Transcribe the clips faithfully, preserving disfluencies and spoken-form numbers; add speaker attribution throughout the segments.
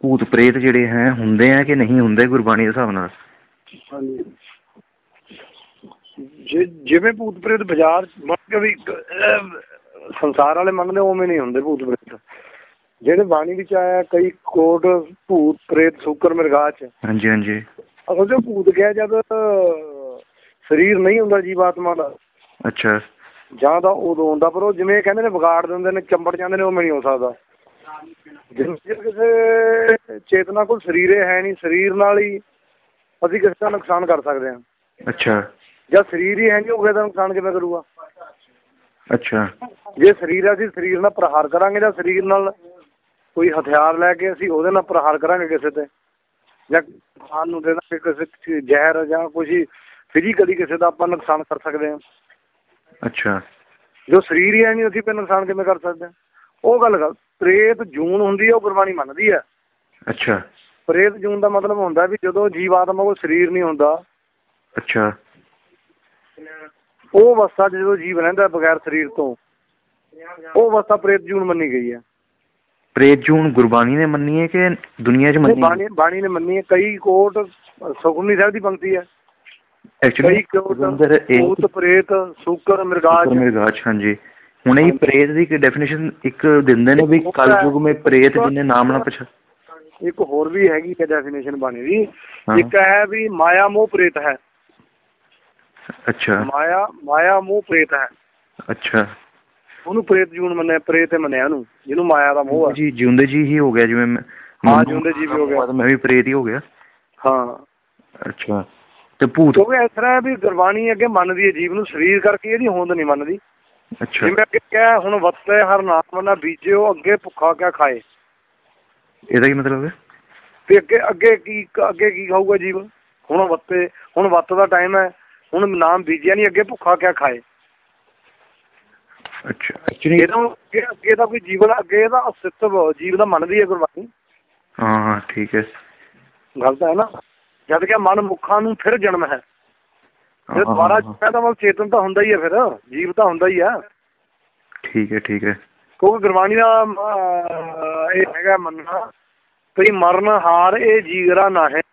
Speaker 1: ਭੂਤ ਪ੍ਰੇਤ ਜਿਹੜੇ ਹੈ ਹੁੰਦੇ ਆ ਕਿ ਨਹੀਂ ਹੁੰਦੇ ਗੁਰਬਾਣੀ ਦੇ ਹਿਸਾਬ ਨਾਲ?
Speaker 2: ਹਾਂਜੀ, ਜੇ ਜਿਵੇਂ ਭੂਤ ਪ੍ਰੇਤ ਬਾਜ਼ਾਰ ਮੰਨ ਕੇ ਵੀ ਸੰਸਾਰ ਵਾਲੇ ਮੰਨਦੇ ਉਵੇਂ ਨਹੀਂ ਹੁੰਦੇ ਭੂਤ ਪ੍ਰੇਤ। ਜਿਹੜੇ ਬਾਣੀ ਵਿੱਚ ਆਇਆ ਕਈ ਕੋਟ ਭੂਤ ਪ੍ਰੇਤ ਸੂਕਰ ਮਿਰਗਾਚ।
Speaker 1: ਹਾਂਜੀ ਹਾਂਜੀ।
Speaker 2: ਅਸਲ ਚ ਭੂਤ ਗਿਆ ਜਦ ਸਰੀਰ ਨਹੀਂ ਹੁੰਦਾ ਜੀਵਾਤਮਾ ਦਾ।
Speaker 1: ਅੱਛਾ। ਜਾਂ
Speaker 2: ਤਾਂ ਉਦੋਂ ਹੁੰਦਾ, ਪਰ ਉਹ ਜਿਵੇਂ ਕਹਿੰਦੇ ਨੇ ਵਿਗਾੜ ਦਿੰਦੇ ਨੇ, ਚੰਬੜ ਜਾਂਦੇ ਨੇ, ਉਵੇਂ ਨਹੀਂ ਹੋ ਸਕਦਾ। ਜੇ ਕਿਸੇ ਚੇਤਨਾ ਕੋਲ ਸਰੀਰ ਹੈ ਨਹੀਂ, ਸਰੀਰ ਨਾਲ ਹੀ ਅਸੀਂ ਕਿਸੇ ਦਾ ਨੁਕਸਾਨ ਕਰ ਸਕਦੇ ਹਾਂ।
Speaker 1: ਅੱਛਾ।
Speaker 2: ਜਦ ਸਰੀਰ ਹੀ ਹੈ ਨਹੀਂ ਉਹ ਦਾ ਨੁਕਸਾਨ ਕਿਵੇਂ ਕਰੂਗਾ? ਅੱਛਾ। ਜੇ ਸਰੀਰ ਅਸੀਂ ਸਰੀਰ ਨਾਲ ਪ੍ਰਹਾਰ ਕਰਾਂਗੇ ਜਾਂ ਸਰੀਰ ਨਾਲ ਕੋਈ ਹਥਿਆਰ ਲੈ ਕੇ ਅਸੀਂ ਉਹਦੇ ਨਾਲ ਪ੍ਰਹਾਰ ਕਰਾਂਗੇ ਕਿਸੇ ਤੇ, ਜਾਂ ਖਾਣ ਨੂੰ ਦੇ ਦਾਂਗੇ ਕਿਸੇ ਜ਼ਹਿਰ ਜਾਂ ਕੁਛ ਫਿਜ਼ੀਕਲੀ ਕਿਸੇ ਦਾ ਆਪਾਂ ਨੁਕਸਾਨ ਕਰ ਸਕਦੇ ਹਾਂ। ਅੱਛਾ। ਜੋ ਸਰੀਰ ਹੀ ਹੈ ਨਹੀਂ ਅਸੀਂ ਫਿਰ ਨੁਕਸਾਨ ਕਿਵੇਂ ਕਰ ਸਕਦੇ ਹਾਂ? ਉਹ ਗੱਲ ਗੱਲ ਪ੍ਰੇਤ ਜੂਨ ਹੁੰਦੀ ਹੈ ਉਹ ਗੁਰਬਾਣੀ ਮੰਨਦੀ ਹੈ। ਅੱਛਾ। ਪ੍ਰੇਤ ਜੂਨ ਦਾ ਮਤਲਬ ਹੁੰਦਾ ਵੀ ਜਦੋਂ ਜੀਵ ਆਤਮਾ ਕੋਲ ਸਰੀਰ ਨਹੀਂ ਹੁੰਦਾ। ਅੱਛਾ। ਉਹ ਅਵਸਥਾ ਜਦੋਂ ਜੀਵ ਰਹਿੰਦਾ ਬਗੈਰ ਸਰੀਰ ਤੋਂ, ਉਹ ਅਵਸਥਾ ਪ੍ਰੇਤ ਜੂਨ ਮੰਨੀ ਗਈ ਹੈ। ਪ੍ਰੇਤ ਜੂਨ ਗੁਰਬਾਣੀ ਨੇ ਮੰਨੀ ਹੈ ਕਿ ਦੁਨੀਆ 'ਚ ਮੰਨੀ? ਬਾਣੀ ਬਾਣੀ ਨੇ ਮੰਨੀ ਹੈ। ਕਈ ਕੋਟ ਸੁਖਮਨੀ ਸਾਹਿਬ ਦੀ ਪੰਕਤੀ ਹੈ। ਕਈ ਕੋਟ ਪ੍ਰੇਤ ਸੂਕਰ ਮਿਰਗਾਚ ਮਿਰਗਾਚ। ਹਾਂਜੀ। ਹੁਣ ਇਹ ਪ੍ਰੇਤ ਦੀ ਡੈਫੀਨੇਸ਼ਨ ਇੱਕ ਦਿੰਦੇ ਨੇ ਵੀ ਕਲਯੁਗ ਮੇ ਪ੍ਰੇਤ ਜਿੰਨੇ ਨਾਮ ਨਾ ਪਛਾ। ਇੱਕ ਹੋਰ ਵੀ ਹੈਗੀ ਹੈ ਡੈਫੀਨੇਸ਼ਨ ਬਾਣੀ ਦੀ। ਇੱਕ ਹੈ ਵੀ ਮਾਇਆ ਮੋਹ ਪ੍ਰੇਤ ਹੈ। ਅੱਛਾ। ਮਾਇਆ ਮਾਇਆ ਮੋਹ ਪ੍ਰੇਤ ਹੈ। ਅੱਛਾ। ਉਹਨੂੰ ਪ੍ਰੇਤ ਜੂਨ ਮੰਨਿਆ, ਪ੍ਰੇਤ ਮੰਨਿਆ ਉਹਨੂੰ ਜਿਹਨੂੰ ਮਾਇਆ ਦਾ ਮੋਹ ਹੈ। ਜੀ ਜਿਉਂਦੇ ਜੀ ਹੀ ਹੋ ਗਿਆ ਜਿਵੇਂ। ਹਾਂ ਜਿਉਂਦੇ ਜੀ ਵੀ ਹੋ ਗਿਆ, ਮੈਂ ਵੀ ਪ੍ਰੇਤ ਹੀ ਹੋ ਗਿਆ। ਹਾਂ। ਅੱਛਾ। ਤੇ ਭੂਤ ਕਿਉਂਕਿ ਇਸ ਤਰ੍ਹਾਂ ਵੀ ਗੁਰਬਾਣੀ ਅੱਗੇ ਮੰਨਦੀ ਹੈ ਜੀਵ ਨੂੰ ਸਰੀਰ ਕਰਕੇ, ਇਹਦੀ ਹੋਂਦ ਨਹੀਂ ਮੰਨਦੀ। ਅੱਛਾ। ਜਿਵੇਂ ਅੱਗੇ ਕਿਹਾ ਹੁਣ ਵੱਤੇ ਹਰ ਨਾਮ ਨਾ ਬੀਜਿਓ ਅੱਗੇ ਭੁੱਖਾ ਕਿਆ ਖਾਏ। ਇਹਦਾ ਕੀ ਮਤਲਬ ਹੈ? ਤੇ ਅੱਗੇ ਅੱਗੇ ਕੀ ਅੱਗੇ ਕੀ ਖਾਊਗਾ ਜੀਵ? ਹੁਣ ਵੱਤੇ ਹੁਣ ਵੱਤ ਦਾ ਟਾਈਮ ਹੈ, ਹੁਣ ਨਾਮ ਬੀਜਿਆ ਨਹੀਂ, ਅੱਗੇ ਭੁੱਖਾ ਕਿਆ ਖਾਏ। ਅੱਛਾ। ਇਹਦਾ ਅੱਗੇ ਦਾ ਕੋਈ ਜੀਵਨ ਅੱਗੇ ਇਹਦਾ ਅਸਤਿਤਵ ਜੀਵ ਦਾ ਮੰਨਦੀ ਹੈ ਗੁਰਬਾਣੀ। ਹਾਂ ਹਾਂ ਠੀਕ ਹੈ। ਗੱਲ ਤਾਂ ਹੈ ਨਾ। ਜਦ ਕਿ ਮਨ ਮੁੱਖਾਂ ਨੂੰ ਫਿਰ ਜਨਮ ਹੈ। ਜੇ ਦੁਬਾਰਾ ਤਾਂ ਚੇਤਨ ਤਾਂ ਹੁੰਦਾ ਹੀ ਹੈ, ਫਿਰ ਜੀਵ ਤਾਂ ਹੁੰਦਾ ਹੀ ਆ। ਠੀਕ ਹੈ ਠੀਕ ਹੈ। ਕਿਉਂਕਿ ਗੁਰਬਾਣੀ ਦਾ ਇਹ ਹੈਗਾ ਮੰਨਣਾ ਵੀ ਮਰਨ ਹਾਰ ਇਹ ਜੀਗਰਾ ਨਾ ਹੈ।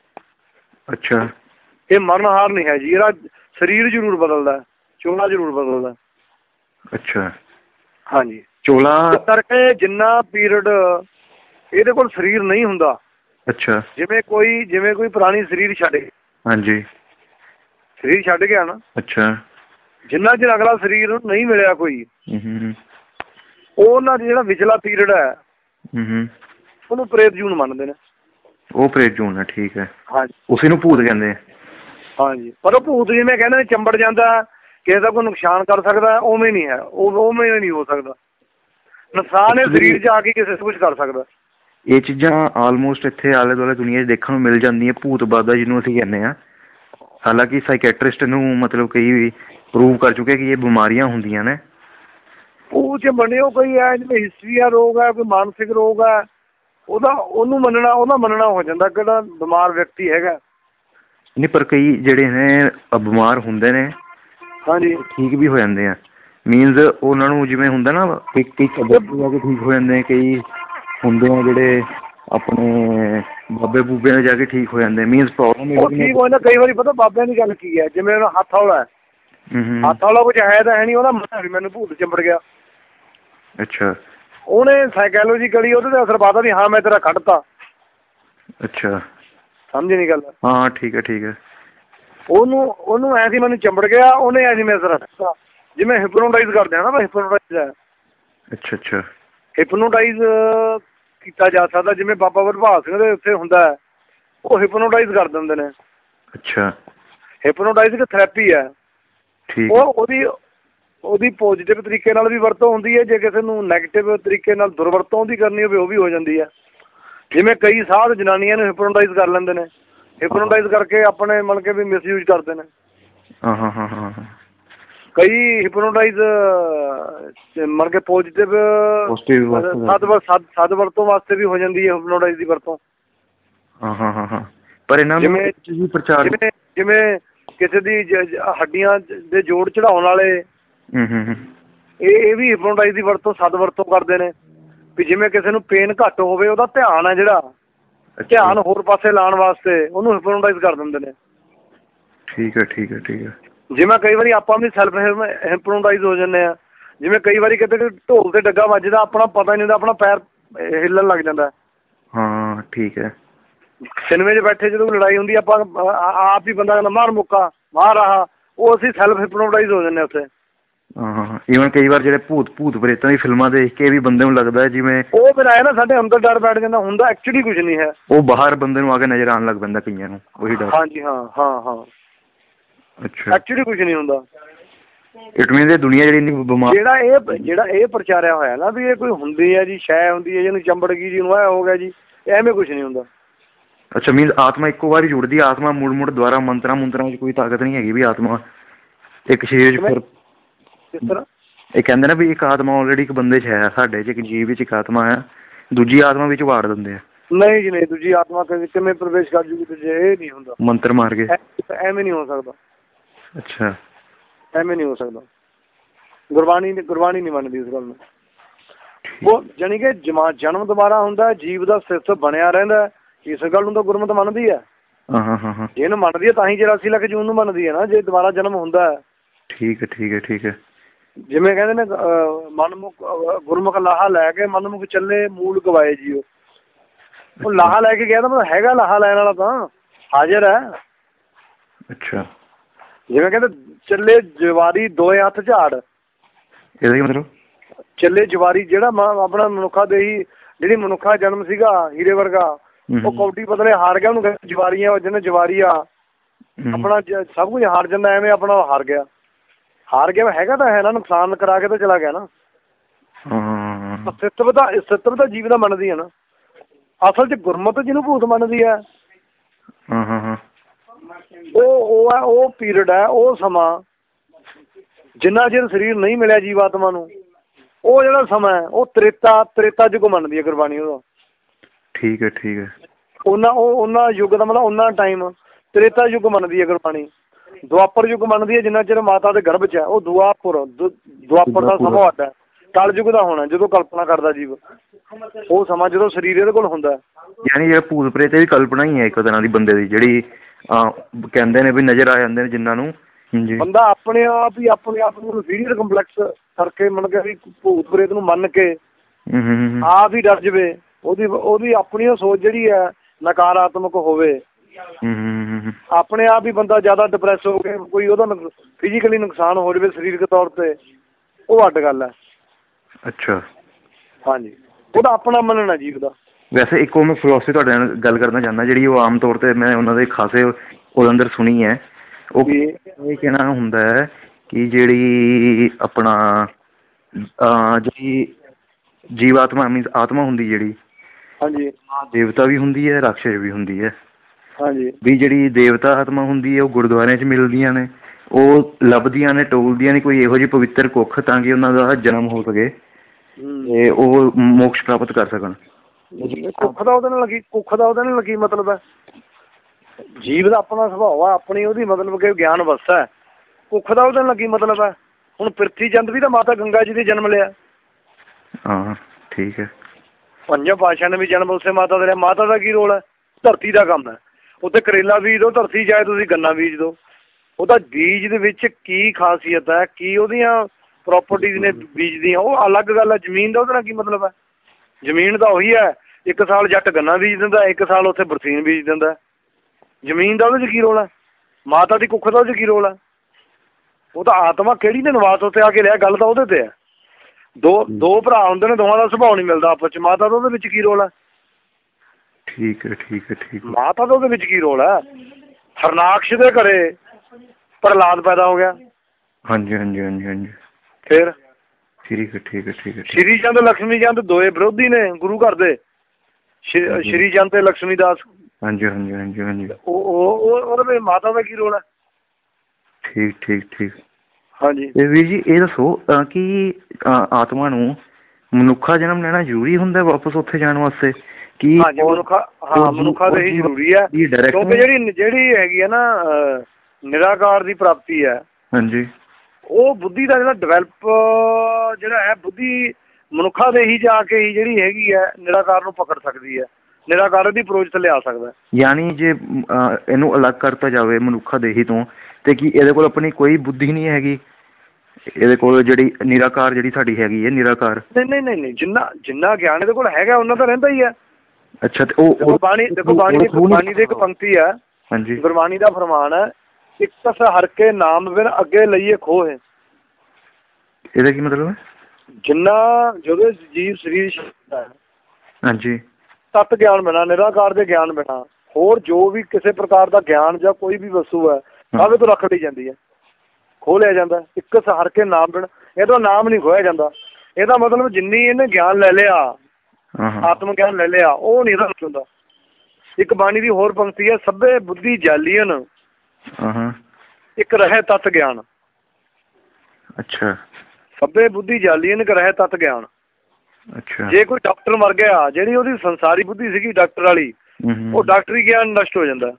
Speaker 2: ਅੱਛਾ। ਇਹ ਮਰਨ ਹਾਰ ਨਹੀਂ ਹੈ ਜੀ, ਇਹਦਾ ਸਰੀਰ ਜ਼ਰੂਰ ਬਦਲਦਾ, ਚੋਲਾ ਜ਼ਰੂਰ ਬਦਲਦਾ। ਅੱਛਾ। ਹਾਂਜੀ। ਚੋਲਾ ਕਰਕੇ ਜਿੰਨਾ ਪੀਰੀਅਡ ਇਹਦੇ ਕੋਲ ਸਰੀਰ ਨਹੀਂ ਹੁੰਦਾ। ਅੱਛਾ। ਜਿਵੇਂ ਕੋਈ ਜਿਵੇਂ ਕੋਈ ਪੁਰਾਣੀ ਸਰੀਰ ਛੱਡ ਗਿਆ। ਹਾਂਜੀ। ਸਰੀਰ ਛੱਡ ਗਿਆ ਨਾ। ਅੱਛਾ। ਜਿੰਨਾ ਚਿਰ ਅਗਲਾ ਸਰੀਰ ਨਹੀਂ ਮਿਲਿਆ ਕੋਈ, ਉਹਨਾਂ ਦਾ ਜਿਹੜਾ ਵਿਚਲਾ ਪੀਰੀਅਡ ਹੈ ਉਹਨੂੰ ਪ੍ਰੇਤ ਜੂਨ ਮੰਨਦੇ ਨੇ। ਉਹ ਪ੍ਰੇਤ ਜੂਨ ਹੈ। ਠੀਕ ਹੈ। ਹਾਂਜੀ। ਉਸੇ ਨੂੰ ਭੂਤ ਕਹਿੰਦੇ ਆ। ਹਾਂਜੀ। ਪਰ ਉਹ ਭੂਤ ਜਿਵੇਂ ਕਹਿੰਦੇ ਨੇ ਚੰਬੜ ਜਾਂਦਾ, ਕਿਸੇ ਦਾ ਕੋਈ ਨੁਕਸਾਨ ਕਰ ਸਕਦਾ, ਉਵੇਂ ਨਹੀਂ ਹੈ। ਉਹ ਉਵੇਂ ਨਹੀਂ ਹੋ ਸਕਦਾ। ਨੁਕਸਾਨ ਇਹ ਸਰੀਰ 'ਚ ਆ ਕੇ ਕਿਸੇ ਕੁਛ ਕਰ ਸਕਦਾ। ਇਹ ਚੀਜ਼ਾਂ ਆਲਮੋਸਟ ਇੱਥੇ ਆਲੇ ਦੁਆਲੇ ਦੁਨੀਆ 'ਚ ਦੇਖਣ ਨੂੰ ਮਿਲ ਜਾਂਦੀਆਂ। ਭੂਤ ਬਾਦਾ ਜਿਹਨੂੰ ਅਸੀਂ ਕਹਿੰਦੇ ਹਾਂ। ਹਾਲਾਂਕਿ ਸਾਈਕੈਟਰਿਸਟ ਨੂੰ ਮਤਲਬ ਕਈ ਵੀ ਪ੍ਰੂਵ ਕਰ ਚੁੱਕੇ ਕਿ ਇਹ ਬਿਮਾਰੀਆਂ ਹੁੰਦੀਆਂ ਨੇ। ਉਹ 'ਚ ਮੰਨਿਓ ਕੋਈ ਹੈ ਜਿਵੇਂ ਹਿਸਟਰੀ ਦਾ ਰੋਗ ਹੈ, ਕੋਈ ਮਾਨਸਿਕ ਰੋਗ ਹੈ, ਉਹਦਾ ਉਹਨੂੰ ਮੰਨਣਾ ਉਹਦਾ ਮੰਨਣਾ ਹੋ ਜਾਂਦਾ ਕਿਹੜਾ ਬਿਮਾਰ ਵਿਅਕਤੀ ਹੈਗਾ। ਨਹੀਂ ਪਰ ਕਈ ਜਿਹੜੇ ਨੇ ਬਿਮਾਰ ਹੁੰਦੇ ਨੇ। ਹਾਂਜੀ। ਠੀਕ ਵੀ ਹੋ ਜਾਂਦੇ ਆ। ਮੀਨਜ਼ ਉਹਨਾਂ ਨੂੰ ਜਿਵੇਂ ਹੁੰਦਾ ਨਾ ਕਈ ਕਈ ਜਾ ਕੇ ਠੀਕ ਹੋ ਜਾਂਦੇ, ਕਈ ਹੁੰਦੇ ਆ ਜਿਹੜੇ ਆਪਣੇ ਬਾਬੇ ਬੂਬੇ ਨਾਲ ਜਾ ਕੇ ਠੀਕ ਹੋ ਜਾਂਦੇ। ਮੀਨਜ਼ ਪ੍ਰੋਬਲਮ ਠੀਕ ਹੋ ਜਾਂਦਾ। ਕਈ ਵਾਰੀ ਪਤਾ ਬਾਬਿਆਂ ਦੀ ਗੱਲ ਕੀ ਹੈ, ਜਿਵੇਂ ਹੱਥ ਹੌਲਾ ਹੱਥ ਹੌਲਾ ਕੁਝ ਹੈ ਤਾਂ ਹੈ ਨਹੀਂ, ਉਹਦਾ ਮਨ ਮੈਨੂੰ ਭੂਤ ਚੰਬੜ ਗਿਆ। ਅੱਛਾ। ਉਹਨੇ ਸਾਈਕੋਲੋਜੀਕਲੀ ਉਹਦੇ ਤੇ ਅਸਰ ਪਾਤਾ ਵੀ ਹਾਂ ਮੈਂ ਤੇਰਾ ਕੱਢਤਾ। ਅੱਛਾ। ਸਮਝੇ ਨਹੀਂ ਗੱਲ? ਹਾਂ ਠੀਕ ਹੈ ਠੀਕ ਹੈ। ਉਹਨੂੰ ਉਹਨੂੰ ਐਂ ਸੀ ਮੈਨੂੰ ਚੰਬੜ ਗਿਆ, ਉਹਨੇ ਐਂ ਸੀ ਮੈਂ ਅਸਰ ਦਿੱਤਾ। ਜਿਵੇਂ ਹਿਪਨੋਟਾਈਜ਼ ਕਰਦੇ ਆ ਨਾ, ਹਿਪਨੋਟਾਈਜ਼ ਹੈ। ਅੱਛਾ ਅੱਛਾ। ਹਿਪਨੋਟਾਈਜ਼ ਕੀਤਾ ਜਾ ਸਕਦਾ, ਜਿਵੇਂ ਬਾਬਾ ਵਡਭਾਗ ਸਿੰਘ ਦੇ ਉੱਥੇ ਹੁੰਦਾ ਹੈ, ਉਹ ਹਿਪਨੋਟਾਈਜ਼ ਕਰ ਦਿੰਦੇ ਨੇ। ਅੱਛਾ। ਹਿਪਨੋਟਾਈਜ਼ ਇੱਕ ਥੈਰੇਪੀ ਹੈ। ਠੀਕ। ਉਹ ਉਹਦੀ ਉਹਦੀ ਪੋਜ਼ੀਟਿਵ ਤਰੀਕੇ ਨਾਲ ਵੀ ਵਰਤੋਂ ਹੁੰਦੀ ਹੈ, ਜੇ ਕਿਸੇ ਨੂੰ ਨੈਗੇਟਿਵ ਤਰੀਕੇ ਨਾਲ ਦੁਰਵਰਤੋਂ ਦੀ ਕਰਨੀ ਹੋਵੇ ਉਹ ਵੀ ਹੋ ਜਾਂਦੀ ਹੈ। ਜਿਵੇਂ ਕਈ ਸਾਧ ਜਨਾਨੀਆਂ ਨੂੰ ਹਿਪਨੋਟਾਈਜ਼ ਕਰ ਲੈਂਦੇ ਨੇ, ਹਿਪਨੋਟਾਈਜ਼ ਕਰਕੇ ਆਪਣੇ ਮਤਲਬ ਕਿ ਵੀ ਮਿਸਯੂਜ ਕਰਦੇ ਨੇ। ਹਾਂ ਹਾਂ ਹਾਂ ਹਾਂ। ਕਈ ਹਿਪਨੋਟਾਈਜ਼ ਮਤਲਬ ਕਿ ਪੋਜ਼ੀਟਿਵ ਸਦ ਸਦ ਵਰਤੋਂ ਵਾਸਤੇ ਵੀ ਹੋ ਜਾਂਦੀ ਹੈ ਹਿਪਨੋਟਾਈਜ਼ ਦੀ ਵਰਤੋਂ। ਹਾਂ ਹਾਂ ਹਾਂ ਹਾਂ। ਪਰ ਇਹਨਾਂ ਜਿਵੇਂ ਜਿਵੇਂ ਜਿਵੇਂ ਕਿਸੇ ਦੀ ਹੱਡੀਆਂ ਦੇ ਜੋੜ ਚੜਾਉਣ ਵਾਲੇ ਇਹ ਇਹ ਵੀ ਹਿਪਨੋਟਾਈਜ਼ ਦੀ ਵਰਤੋਂ ਸਦ ਵਰਤੋਂ ਕਰਦੇ ਨੇ। ਵੀ ਜਿਵੇਂ ਕਿਸੇ ਨੂੰ ਪੇਨ ਘੱਟ ਹੋਵੇ ਉਹਦਾ ਧਿਆਨ ਹੈ ਜਿਹੜਾ ਧਿਆਨ ਹੋਰ ਪਾਸੇ ਲਾਉਣ ਵਾਸਤੇ ਉਹਨੂੰ ਹਿਪਨੋਟਾਈਜ਼ ਕਰ ਦਿੰਦੇ ਨੇ।
Speaker 1: ਠੀਕ ਹੈ ਠੀਕ ਹੈ ਠੀਕ ਹੈ।
Speaker 2: ਜਿਵੇਂ ਕਈ ਵਾਰੀ ਆਪਾਂ ਵੀ ਸੈਲਫ ਹਿਪਨੋਟਾਈਜ਼ ਹੋ ਜਾਂਦੇ ਹਾਂ। ਜਿਵੇਂ ਕਈ ਵਾਰੀ ਕਿਤੇ ਢੋਲ ਤੇ ਡੱਗਾ ਵੱਜਦਾ ਆਪਣਾ ਪਤਾ ਨਹੀਂ ਹੁੰਦਾ, ਆਪਣਾ ਪੈਰ ਹਿੱਲਣ ਲੱਗ ਜਾਂਦਾ।
Speaker 1: ਹਾਂ ਠੀਕ ਹੈ।
Speaker 2: ਸਿਨੇਮੇ 'ਚ ਬੈਠੇ ਜਦੋਂ ਲੜਾਈ ਹੁੰਦੀ ਆਪਾਂ ਆਪ ਹੀ ਬੰਦਾ ਕਹਿੰਦਾ ਮਾਰ ਮੁੱਕਾ ਮਾਰ ਆਹ, ਉਹ ਅਸੀਂ ਸੈਲਫ ਹਿਪਨੋਟਾਈਜ਼ ਹੋ ਜਾਂਦੇ ਉੱਥੇ।
Speaker 1: ਹਾਂ ਈਵਨ ਕਈ ਵਾਰ ਜਿਹੜੇ ਭੂਤ ਭੂਤ ਪ੍ਰੇਤਾਂ ਦੀ ਫਿਲਮਾਂ ਦੇਖ ਕੇ ਵੀ ਬੰਦੇ ਨੂੰ ਲੱਗਦਾ ਜਿਵੇਂ ਉਹ
Speaker 2: ਫਿਰ ਆਇਆ ਨਾ ਸਾਡੇ ਅੰਦਰ ਡਰ ਬੈਠ ਜਾਂਦਾ, ਹੁੰਦਾ ਐਕਚੁਅਲੀ ਕੁਝ ਨਹੀਂ ਹੈ, ਉਹ
Speaker 1: ਬਾਹਰ ਬੰਦੇ ਨੂੰ ਆ ਕੇ ਨਜ਼ਰ ਆਉਣ ਲੱਗ ਪੈਂਦਾ ਕਈਆਂ ਨੂੰ ਉਹੀ ਡਰ।
Speaker 2: ਹਾਂਜੀ ਹਾਂ ਹਾਂ ਹਾਂ
Speaker 1: ਅੱਛਾ
Speaker 2: ਐਕਚੁਅਲੀ ਕੁਝ ਨਹੀਂ ਹੁੰਦਾ।
Speaker 1: ਇਟ ਮੀਨਸ ਇਹ ਦੁਨੀਆ ਜਿਹੜੀ ਬਿਮਾਰ
Speaker 2: ਜਿਹੜਾ ਇਹ ਜਿਹੜਾ ਇਹ ਪ੍ਰਚਾਰਿਆ ਹੋਇਆ ਨਾ ਵੀ ਇਹ ਕੋਈ ਹੁੰਦੀ ਹੈ ਜੀ, ਸ਼ੈ ਹੁੰਦੀ ਹੈ ਜਿਹਨੂੰ ਚੰਬੜ ਗਈ ਜੀ ਨੂੰ ਇਹ ਹੋ ਗਿਆ ਜੀ, ਐਵੇਂ ਕੁਝ ਨਹੀਂ ਹੁੰਦਾ।
Speaker 1: ਅੱਛਾ ਮੀਨਸ ਆਤਮਾ ਇੱਕੋ ਵਾਰੀ ਜੁੜਦੀ, ਆਤਮਾ ਮੁੜ ਮੁੜ ਦੁਆਰਾ ਮੰਤਰਾਂ ਮੁੰਤਰਾਂ 'ਚ ਕੋਈ ਤਾਕਤ ਨਹੀਂ ਹੈਗੀ ਵੀ ਆਤਮਾ ਇੱਕ ਸਰੀਰ 'ਚ ਫਿਰ
Speaker 2: ਕਿਸ ਤਰ੍ਹਾਂ
Speaker 1: ਇਹ ਕਹਿੰਦੇ ਨਾ ਵੀ ਇੱਕ ਆਤਮਾ ਆਲਰੇਡੀ ਇੱਕ ਬੰਦੇ 'ਚ ਹੈ, ਸਾਡੇ 'ਚ ਇੱਕ ਜੀਵ ਵਿੱਚ ਇੱਕ ਆਤਮਾ ਹੈ, ਦੂਜੀ ਆਤਮਾ ਵਿੱਚ ਵਾੜ ਦਿੰਦੇ ਆ।
Speaker 2: ਨਹੀਂ ਜੀ ਨਹੀਂ, ਦੂਜੀ ਆਤਮਾ ਕਿਵੇਂ ਪ੍ਰਵੇਸ਼ ਕਰ ਜੂਗੀ ਤੇ ਇਹ ਨਹੀਂ ਹੁੰਦਾ
Speaker 1: ਮੰਤਰ ਮਾਰ ਕੇ,
Speaker 2: ਐਵੇਂ ਨਹੀਂ ਹੋ ਸਕਦਾ।
Speaker 1: ਅੱਛਾ
Speaker 2: ਐਵੇਂ ਨਹੀਂ ਹੋ ਸਕਦਾ, ਗੁਰਬਾਣੀ ਗੁਰਬਾਣੀ ਨਹੀਂ ਮੰਨਦੀ ਇਸ ਗੱਲ ਨੂੰ। ਉਹ ਜਾਣੀ ਕਿ ਜਮਾ ਜਨਮ ਦੁਬਾਰਾ ਹੁੰਦਾ, ਜੀਵ ਦਾ ਸਿਰਫ ਬਣਿਆ ਰਹਿੰਦਾ, ਇਸ ਗੱਲ ਨੂੰ ਤਾਂ ਗੁਰਮਤ ਮੰਨਦੀ ਹੈ।
Speaker 1: ਹਾਂ ਹਾਂ ਹਾਂ ਹਾਂ
Speaker 2: ਇਹਨੂੰ ਮੰਨਦੀ ਹੈ ਤਾਂ ਹੀ ਚੁਰਾਸੀ ਲੱਖ ਜੂਨ ਨੂੰ ਮੰਨਦੀ ਹੈ ਨਾ, ਜੇ ਦੁਬਾਰਾ ਜਨਮ ਹੁੰਦਾ।
Speaker 1: ਠੀਕ ਹੈ ਠੀਕ ਹੈ ਠੀਕ ਹੈ।
Speaker 2: ਜਿਵੇਂ ਕਹਿੰਦੇ ਨੇ ਮਨਮੁਖ ਗੁਰਮੁਖ ਲਾਹਾ ਲੈ ਕੇ ਮਨਮੁਖ ਚੱਲੇ ਮੂਲ ਗਵਾਏ ਜੀ। ਉਹ ਲਾਹਾ ਲੈ ਕੇ ਗਿਆ ਤਾਂ ਮਤਲਬ ਹੈਗਾ ਲਾਹਾ ਲੈਣ ਵਾਲਾ ਤਾਂ ਹਾਜ਼ਰ ਹੈ।
Speaker 1: ਅੱਛਾ
Speaker 2: ਜਿਵੇਂ ਕਹਿੰਦੇ ਚੱਲੇ ਜਵਾਰੀ ਦੋਏ ਹੱਥ ਝਾੜ,
Speaker 1: ਇਹਦਾ ਕੀ ਮਤਲਬ?
Speaker 2: ਚੱਲੇ ਜਵਾਰੀ ਜਿਹੜਾ ਆਪਣਾ ਮਨੁੱਖਾ ਦੇ ਹੀ ਜਿਹੜੀ ਮਨੁੱਖਾ ਜਨਮ ਸੀਗਾ ਹੀਰੇ ਵਰਗਾ, ਉਹ ਕੌਡੀ ਬਦਲੇ ਹਾਰ ਗਿਆ, ਉਹਨੂੰ ਕਹਿੰਦੇ ਜਵਾਰੀਆਂ ਵੱਜਣ ਜਵਾਰੀ ਆ ਆਪਣਾ ਸਭ ਕੁਝ ਹਾਰ ਜਾਂਦਾ, ਐਵੇਂ ਆਪਣਾ ਹਾਰ ਗਿਆ। ਹਾਰ ਗਿਆ ਹੈਗਾ ਤਾਂ ਹੈ ਨਾ, ਨੁਕਸਾਨ ਕਰਾ ਕੇ ਤਾਂ ਚਲਾ ਗਿਆ ਨਾ। ਅਸਤਿਤਵ ਦਾ ਅਸਤਿਤਵ ਦਾ ਜੀਵ ਦਾ ਮੰਨਦੀ ਹੈ ਨਾ। ਅਸਲ 'ਚ ਗੁਰਮਤ ਜਿਹਨੂੰ ਭੂਤ ਮੰਨਦੀ ਹੈ ਉਹ ਉਹ ਹੈ ਉਹ ਪੀਰੀਅਡ ਹੈ, ਉਹ ਸਮਾਂ ਜਿੰਨਾ ਚਿਰ ਸਰੀਰ ਨਹੀਂ ਮਿਲਿਆ ਜੀਵਾਤਮਾ ਨੂੰ, ਉਹ ਜਿਹੜਾ ਸਮਾਂ ਹੈ ਉਹ ਤ੍ਰੇਤਾ ਤ੍ਰੇਤਾ ਯੁੱਗ ਮੰਨਦੀ ਹੈ ਗੁਰਬਾਣੀ ਉਹਦਾ।
Speaker 1: ਠੀਕ ਹੈ ਠੀਕ ਹੈ।
Speaker 2: ਉਹਨਾਂ ਉਹ ਉਹਨਾਂ ਯੁੱਗ ਦਾ ਮਤਲਬ ਉਹਨਾਂ ਟਾਈਮ ਤ੍ਰੇਤਾ ਯੁੱਗ ਮੰਨਦੀ ਹੈ ਗੁਰਬਾਣੀ। ਦੁਆਪਰ ਯੁੱਗ ਮੰਨਦੀ ਹੈ ਜਿੰਨਾ ਚਿਰ ਮਾਤਾ ਦੇ ਗਰਭ 'ਚ ਹੈ, ਉਹ ਦੁਆਪੁਰ ਦੁਆਪਰ ਦਾ ਸਮਾਂ ਅੱਡ ਹੈ। ਕਲ ਯੁੱਗ ਦਾ ਹੋਣਾ ਜਦੋਂ ਕਲਪਨਾ ਕਰਦਾ ਜੀਵ, ਉਹ ਸਮਾਂ ਜਦੋਂ ਸਰੀਰ ਇਹਦੇ ਕੋਲ ਹੁੰਦਾ।
Speaker 1: ਯਾਨੀ ਜਿਹੜਾ ਭੂਤ ਪ੍ਰੇਤ ਦੀ ਕਲਪਨਾ ਹੀ ਹੈ ਇੱਕ ਤਰ੍ਹਾਂ ਦੀ ਬੰਦੇ ਦੀ, ਜਿਹੜੀ ਕਹਿੰਦੇ ਨੇ ਵੀ ਨਜ਼ਰ ਆ ਜਾਂਦੇ ਨੇ ਜਿਨ੍ਹਾਂ ਨੂੰ
Speaker 2: ਬੰਦਾ ਆਪਣੇ ਆਪ ਹੀ ਆਪਣੇ ਆਪ ਨੂੰ ਇਨਫੀਰੀਅਰ ਕੰਪਲੈਕਸ ਕਰਕੇ ਮੰਨ ਕੇ ਵੀ ਭੂਤ ਪ੍ਰੇਤ ਨੂੰ ਮੰਨ ਕੇ ਆਪ ਹੀ ਡਰ ਜਾਵੇ, ਉਹਦੀ ਉਹਦੀ ਆਪਣੀ ਸੋਚ ਜਿਹੜੀ ਹੈ ਨਕਾਰਾਤਮਕ ਹੋਵੇ, ਆਪਣੇ ਆਪ ਹੀ ਬੰਦਾ ਜ਼ਿਆਦਾ ਡਿਪਰੈਸ ਹੋ ਕੇ ਕੋਈ ਉਹਦਾ ਫਿਜ਼ੀਕਲੀ ਨੁਕਸਾਨ ਹੋ ਜਾਵੇ ਸਰੀਰਕ ਤੌਰ ਤੇ, ਉਹ ਅੱਡ ਗੱਲ ਹੈ।
Speaker 1: ਅੱਛਾ
Speaker 2: ਹਾਂਜੀ, ਉਹਦਾ ਆਪਣਾ ਮੰਨਣਾ ਜੀਵ ਦਾ।
Speaker 1: ਵੈਸੇ ਇੱਕ ਉਹ ਮੈਂ ਫਿਲੋਸਫੀ ਤੁਹਾਡੇ ਨਾਲ ਗੱਲ ਕਰਨਾ ਚਾਹੁੰਦਾ, ਜਿਹੜੀ ਉਹ ਆਮ ਤੌਰ 'ਤੇ ਮੈਂ ਉਹਨਾਂ ਦੇ ਖਾਸੇ ਉਹਦੇ ਅੰਦਰ ਸੁਣੀ ਹੈ। ਉਹ ਇਹ ਕਹਿਣਾ ਹੁੰਦਾ ਹੈ ਕਿ ਜਿਹੜੀ ਆਪਣਾ ਜਿਹੜੀ ਜੀਵਾਤਮਾ ਮੀਨਸ ਆਤਮਾ ਹੁੰਦੀ ਜਿਹੜੀ,
Speaker 2: ਹਾਂਜੀ,
Speaker 1: ਦੇਵਤਾ ਵੀ ਹੁੰਦੀ ਹੈ ਰਾਕਸ਼ਸ ਵੀ ਹੁੰਦੀ ਹੈ।
Speaker 2: ਹਾਂਜੀ, ਵੀ
Speaker 1: ਜਿਹੜੀ ਦੇਵਤਾ ਆਤਮਾ ਹੁੰਦੀ ਹੈ ਉਹ ਗੁਰਦੁਆਰਿਆਂ 'ਚ ਮਿਲਦੀਆਂ ਨੇ, ਉਹ ਲੱਭਦੀਆਂ ਨੇ ਟੋਲਦੀਆਂ ਨੇ ਕੋਈ ਇਹੋ ਜਿਹੀ ਪਵਿੱਤਰ ਕੁੱਖ ਤਾਂ ਕਿ ਉਹਨਾਂ ਦਾ ਜਨਮ ਹੋ ਸਕੇ ਤੇ ਉਹ ਮੋਕਸ਼ ਪ੍ਰਾਪਤ ਕਰ ਸਕਣ। ਕੁੱਖ ਦਾ ਉਹਦੇ ਨਾਲ ਲੱਗੀ ਕੁੱਖ ਦਾ ਉਹਦੇ ਨਾਲ ਲੱਗੀ ਮਤਲਬ ਹੈ, ਜੀਵ ਦਾ ਆਪਣਾ ਸੁਭਾਅ ਆ, ਆਪਣੀ ਉਹਦੀ ਮਤਲਬ ਕਿ ਗਿਆਨ ਅਵਸਥਾ ਹੈ। ਕੁੱਖ ਦਾ ਉਹਦੇ ਨਾਲ ਲੱਗੀ ਮਤਲਬ ਹੈ। ਹੁਣ ਪ੍ਰਿਥੀ ਚੰਦ ਵੀ ਤਾਂ ਮਾਤਾ ਗੰਗਾ ਜੀ ਦੇ ਜਨਮ ਲਿਆ। ਹਾਂ ਠੀਕ ਹੈ। ਪੰਜਾਂ ਪਾਤਸ਼ਾਹਾਂ ਨੇ ਵੀ ਜਨਮ ਉਸੇ ਮਾਤਾ ਦਾ ਲਿਆ। ਮਾਤਾ ਦਾ ਕੀ ਰੋਲ ਹੈ? ਧਰਤੀ ਦਾ ਕੰਮ ਹੈ। ਉੱਥੇ ਕਰੇਲਾ ਬੀਜ ਦਿਓ, ਧਰਤੀ ਚਾਹੇ ਤੁਸੀਂ ਗੰਨਾ ਬੀਜ ਦਿਓ, ਉਹਦਾ ਬੀਜ ਦੇ ਵਿੱਚ ਕੀ ਖਾਸੀਅਤ ਹੈ, ਕੀ ਉਹਦੀਆਂ ਪ੍ਰੋਪਰਟੀਜ਼ ਨੇ ਬੀਜ ਦੀਆਂ, ਉਹ ਅਲੱਗ ਗੱਲ ਹੈ। ਜ਼ਮੀਨ ਦਾ ਉਹਦੇ ਨਾਲ ਕੀ ਮਤਲਬ ਹੈ? ਜ਼ਮੀਨ ਤਾਂ ਉਹੀ ਹੈ, ਇੱਕ ਸਾਲ ਜੱਟ ਗੰਨਾ ਬੀਜ ਦਿੰਦਾ, ਇੱਕ ਸਾਲ ਉੱਥੇ ਬਰਸੀਨ ਬੀਜ ਦਿੰਦਾ। ਜ਼ਮੀਨ ਦਾ ਉਹਦੇ 'ਚ ਕੀ ਰੋਲ ਹੈ? ਮਾਤਾ ਦੀ ਕੁੱਖ ਦਾ ਉਹਦੇ 'ਚ ਕੀ ਰੋਲ ਹੈ? ਉਹ ਤਾਂ ਆਤਮਾ ਕਿਹੜੀ ਨੇ ਨਿਵਾਸ ਉੱਤੇ ਆ ਕੇ ਲਿਆ, ਗੱਲ ਤਾਂ ਉਹਦੇ 'ਤੇ ਹੈ। ਦੋ ਦੋ ਭਰਾ ਹੁੰਦੇ ਨੇ, ਦੋਵਾਂ ਦਾ ਸੁਭਾਅ ਨਹੀਂ ਮਿਲਦਾ ਆਪਸ 'ਚ, ਮਾਤਾ ਦਾ ਉਹਦੇ ਵਿੱਚ ਕੀ ਰੋਲ ਹੈ? ਠੀਕ ਹੈ ਠੀਕ ਹੈ ਠੀਕ। ਮਾਤਾ ਦਾ ਉਹਦੇ ਵਿੱਚ ਕੀ ਰੋਲ ਹੈ? ਹਰਨਾਕਸ਼ ਦੇ ਘਰੇ ਪ੍ਰਹਲਾਦ ਪੈਦਾ ਹੋ ਗਿਆ। ਹਾਂਜੀ ਹਾਂਜੀ ਹਾਂਜੀ ਹਾਂਜੀ। ਫਿਰ ਠੀਕ ਹੈ ਠੀਕ ਹੈ ਠੀਕ ਹੈ। ਸ਼੍ਰੀ ਚੰਦ ਲਕਸ਼ਮੀ ਚੰਦ ਦੋਏ ਵਿਰੋਧੀ ਨੇ ਗੁਰੂ ਘਰ ਦੇ, ਸ਼੍ਰੀ ਚੰਦ ਤੇ ਲਕਸ਼ਮੀ ਦਾਸ। ਹਾਂਜੀ ਹਾਂਜੀ ਹਾਂਜੀ ਹਾਂਜੀ। ਉਹ ਉਹਦੇ ਵਿੱਚ ਮਾਤਾ ਦਾ ਕੀ ਰੋਲ ਹੈ? ਠੀਕ ਠੀਕ ਠੀਕ। ਹਾਂਜੀ ਵੀਰ ਜੀ ਇਹ ਦੱਸੋ ਕਿ ਆਤਮਾ ਨੂੰ ਮਨੁੱਖਾ ਜਨਮ ਲੈਣਾ ਜ਼ਰੂਰੀ ਹੁੰਦਾ ਵਾਪਸ ਉੱਥੇ ਜਾਣ ਵਾਸਤੇ? ਕੀ ਹਾਂਜੀ ਮਨੁੱਖਾ, ਹਾਂ ਮਨੁੱਖਾ ਤਾਂ ਇਹੀ ਜ਼ਰੂਰੀ ਹੈ ਕਿਉਂਕਿ ਜਿਹੜੀ ਜਿਹੜੀ ਹੈਗੀ ਹੈ ਨਾ ਨਿਰਾਕਾਰ ਦੀ ਪ੍ਰਾਪਤੀ ਹੈ, ਹਾਂਜੀ, ਉਹ ਬੁੱਧੀ ਦਾ ਜਿਹੜਾ ਡਿਵੈਲਪ ਜਿਹੜਾ ਹੈ, ਬੁੱਧੀ
Speaker 2: ਮਨੁੱਖਾਂ ਦੇ ਹੀ ਜਾ ਕੇ ਹੀ ਜਿਹੜੀ ਹੈਗੀ ਹੈ ਨਿਰਾਕਾਰ ਨੂੰ ਪਕੜ ਸਕਦੀ ਹੈ, ਨਿਰਾਕਾਰ ਦੀ ਅਪਰੋਚ ਤੇ ਲਿਆ ਸਕਦਾ।
Speaker 1: ਯਾਨੀ ਜੇ ਅਹ, ਇਹਨੂੰ ਅਲੱਗ ਕਰਤਾ ਜਾਵੇ ਮਨੁੱਖਾ ਦੇਹੀ ਤੋਂ, ਤੇ ਕੀ ਇਹਦੇ ਕੋਲ ਆਪਣੀ ਕੋਈ ਬੁੱਧੀ ਨਹੀਂ ਹੈਗੀ? ਇਹਦੇ ਕੋਲ ਜਿਹੜੀ ਨਿਰਾਕਾਰ ਜਿਹੜੀ ਸਾਡੀ ਹੈਗੀ ਹੈ ਨਿਰਾਕਾਰ?
Speaker 2: ਨਹੀਂ ਨਹੀਂ ਨਹੀਂ ਨਹੀਂ ਜਿੰਨਾ ਜਿੰਨਾ ਗਿਆਨ ਇਹਦੇ ਕੋਲ ਹੈਗਾ ਉਹਨਾਂ ਤਾਂ ਰਹਿੰਦਾ ਹੀ ਹੈ।
Speaker 1: ਅੱਛਾ, ਤੇ ਉਹ
Speaker 2: ਦੇਖੋ ਬਾਣੀ ਦੇਖੋ ਬਾਣੀ ਦੀ ਬਾਣੀ ਦੀ ਇੱਕ ਪੰਕਤੀ ਹੈ,
Speaker 1: ਹਾਂਜੀ,
Speaker 2: ਗੁਰਬਾਣੀ ਦਾ ਫਰਮਾਨ ਹੈ, ਇੱਕ ਤਸ ਹਰ ਕੇ ਨਾਮ ਬਿਨ ਅੱਗੇ ਲਈਏ ਖੋਹ।
Speaker 1: ਇਹਦਾ ਕੀ ਮਤਲਬ ਹੈ?
Speaker 2: ਜਿੰਨਾ ਜਦੋਂ ਜੀਵ ਸਰੀਰ ਛੱਡਦਾ ਹੈ,
Speaker 1: ਹਾਂਜੀ,
Speaker 2: ਤਤ ਗਿਆਨ ਬਿਨਾਂ, ਨਿਰਾਕਾਰ ਦੇ ਗਿਆਨ ਬਿਨਾਂ ਹੋਰ ਜੋ ਵੀ ਕਿਸੇ ਪ੍ਰਕਾਰ ਦਾ ਗਿਆਨ ਜਾਂ ਕੋਈ ਵੀ ਵਸਤੂ ਹੈ ਕਾਹਦੇ ਤੋਂ ਰੱਖ ਲਈ ਜਾਂਦੀ ਹੈ, ਖੋਹ ਲਿਆ ਜਾਂਦਾ। ਇੱਕ ਸਹਰ ਕੇ ਨਾਮ ਬਿਨ, ਇਹਦਾ ਨਾਮ ਨਹੀਂ ਖੋਇਆ ਜਾਂਦਾ। ਇਹਦਾ ਮਤਲਬ ਜਿੰਨੀ ਇਹਨੇ ਗਿਆਨ ਲੈ ਲਿਆ, ਆਤਮ ਗਿਆਨ ਲੈ ਲਿਆ, ਉਹ ਨਹੀਂ ਇਹਦਾ ਹੁੰਦਾ। ਇੱਕ ਬਾਣੀ ਦੀ ਹੋਰ ਪੰਕਤੀ ਹੈ, ਸਭੇ ਬੁੱਧੀ ਜਾਲੀਅਨ ਇੱਕ ਰਹੇ ਤਤ ਗਿਆਨ।
Speaker 1: ਅੱਛਾ,
Speaker 2: ਸਭੇ ਬੁੱਧੀ ਜਾਲੀਅਨ ਇੱਕ ਰਹੇ ਤਤ ਗਿਆਨ।
Speaker 1: ਅੱਛਾ, ਜੇ
Speaker 2: ਕੋਈ ਡਾਕਟਰ ਮਰ ਗਿਆ, ਜਿਹੜੀ ਉਹਦੀ ਸੰਸਾਰੀ ਬੁੱਧੀ ਸੀਗੀ ਡਾਕਟਰ ਵਾਲੀ, ਉਹ ਡਾਕਟਰੀ ਗਿਆਨ ਨਸ਼ਟ ਹੋ ਜਾਂਦਾ।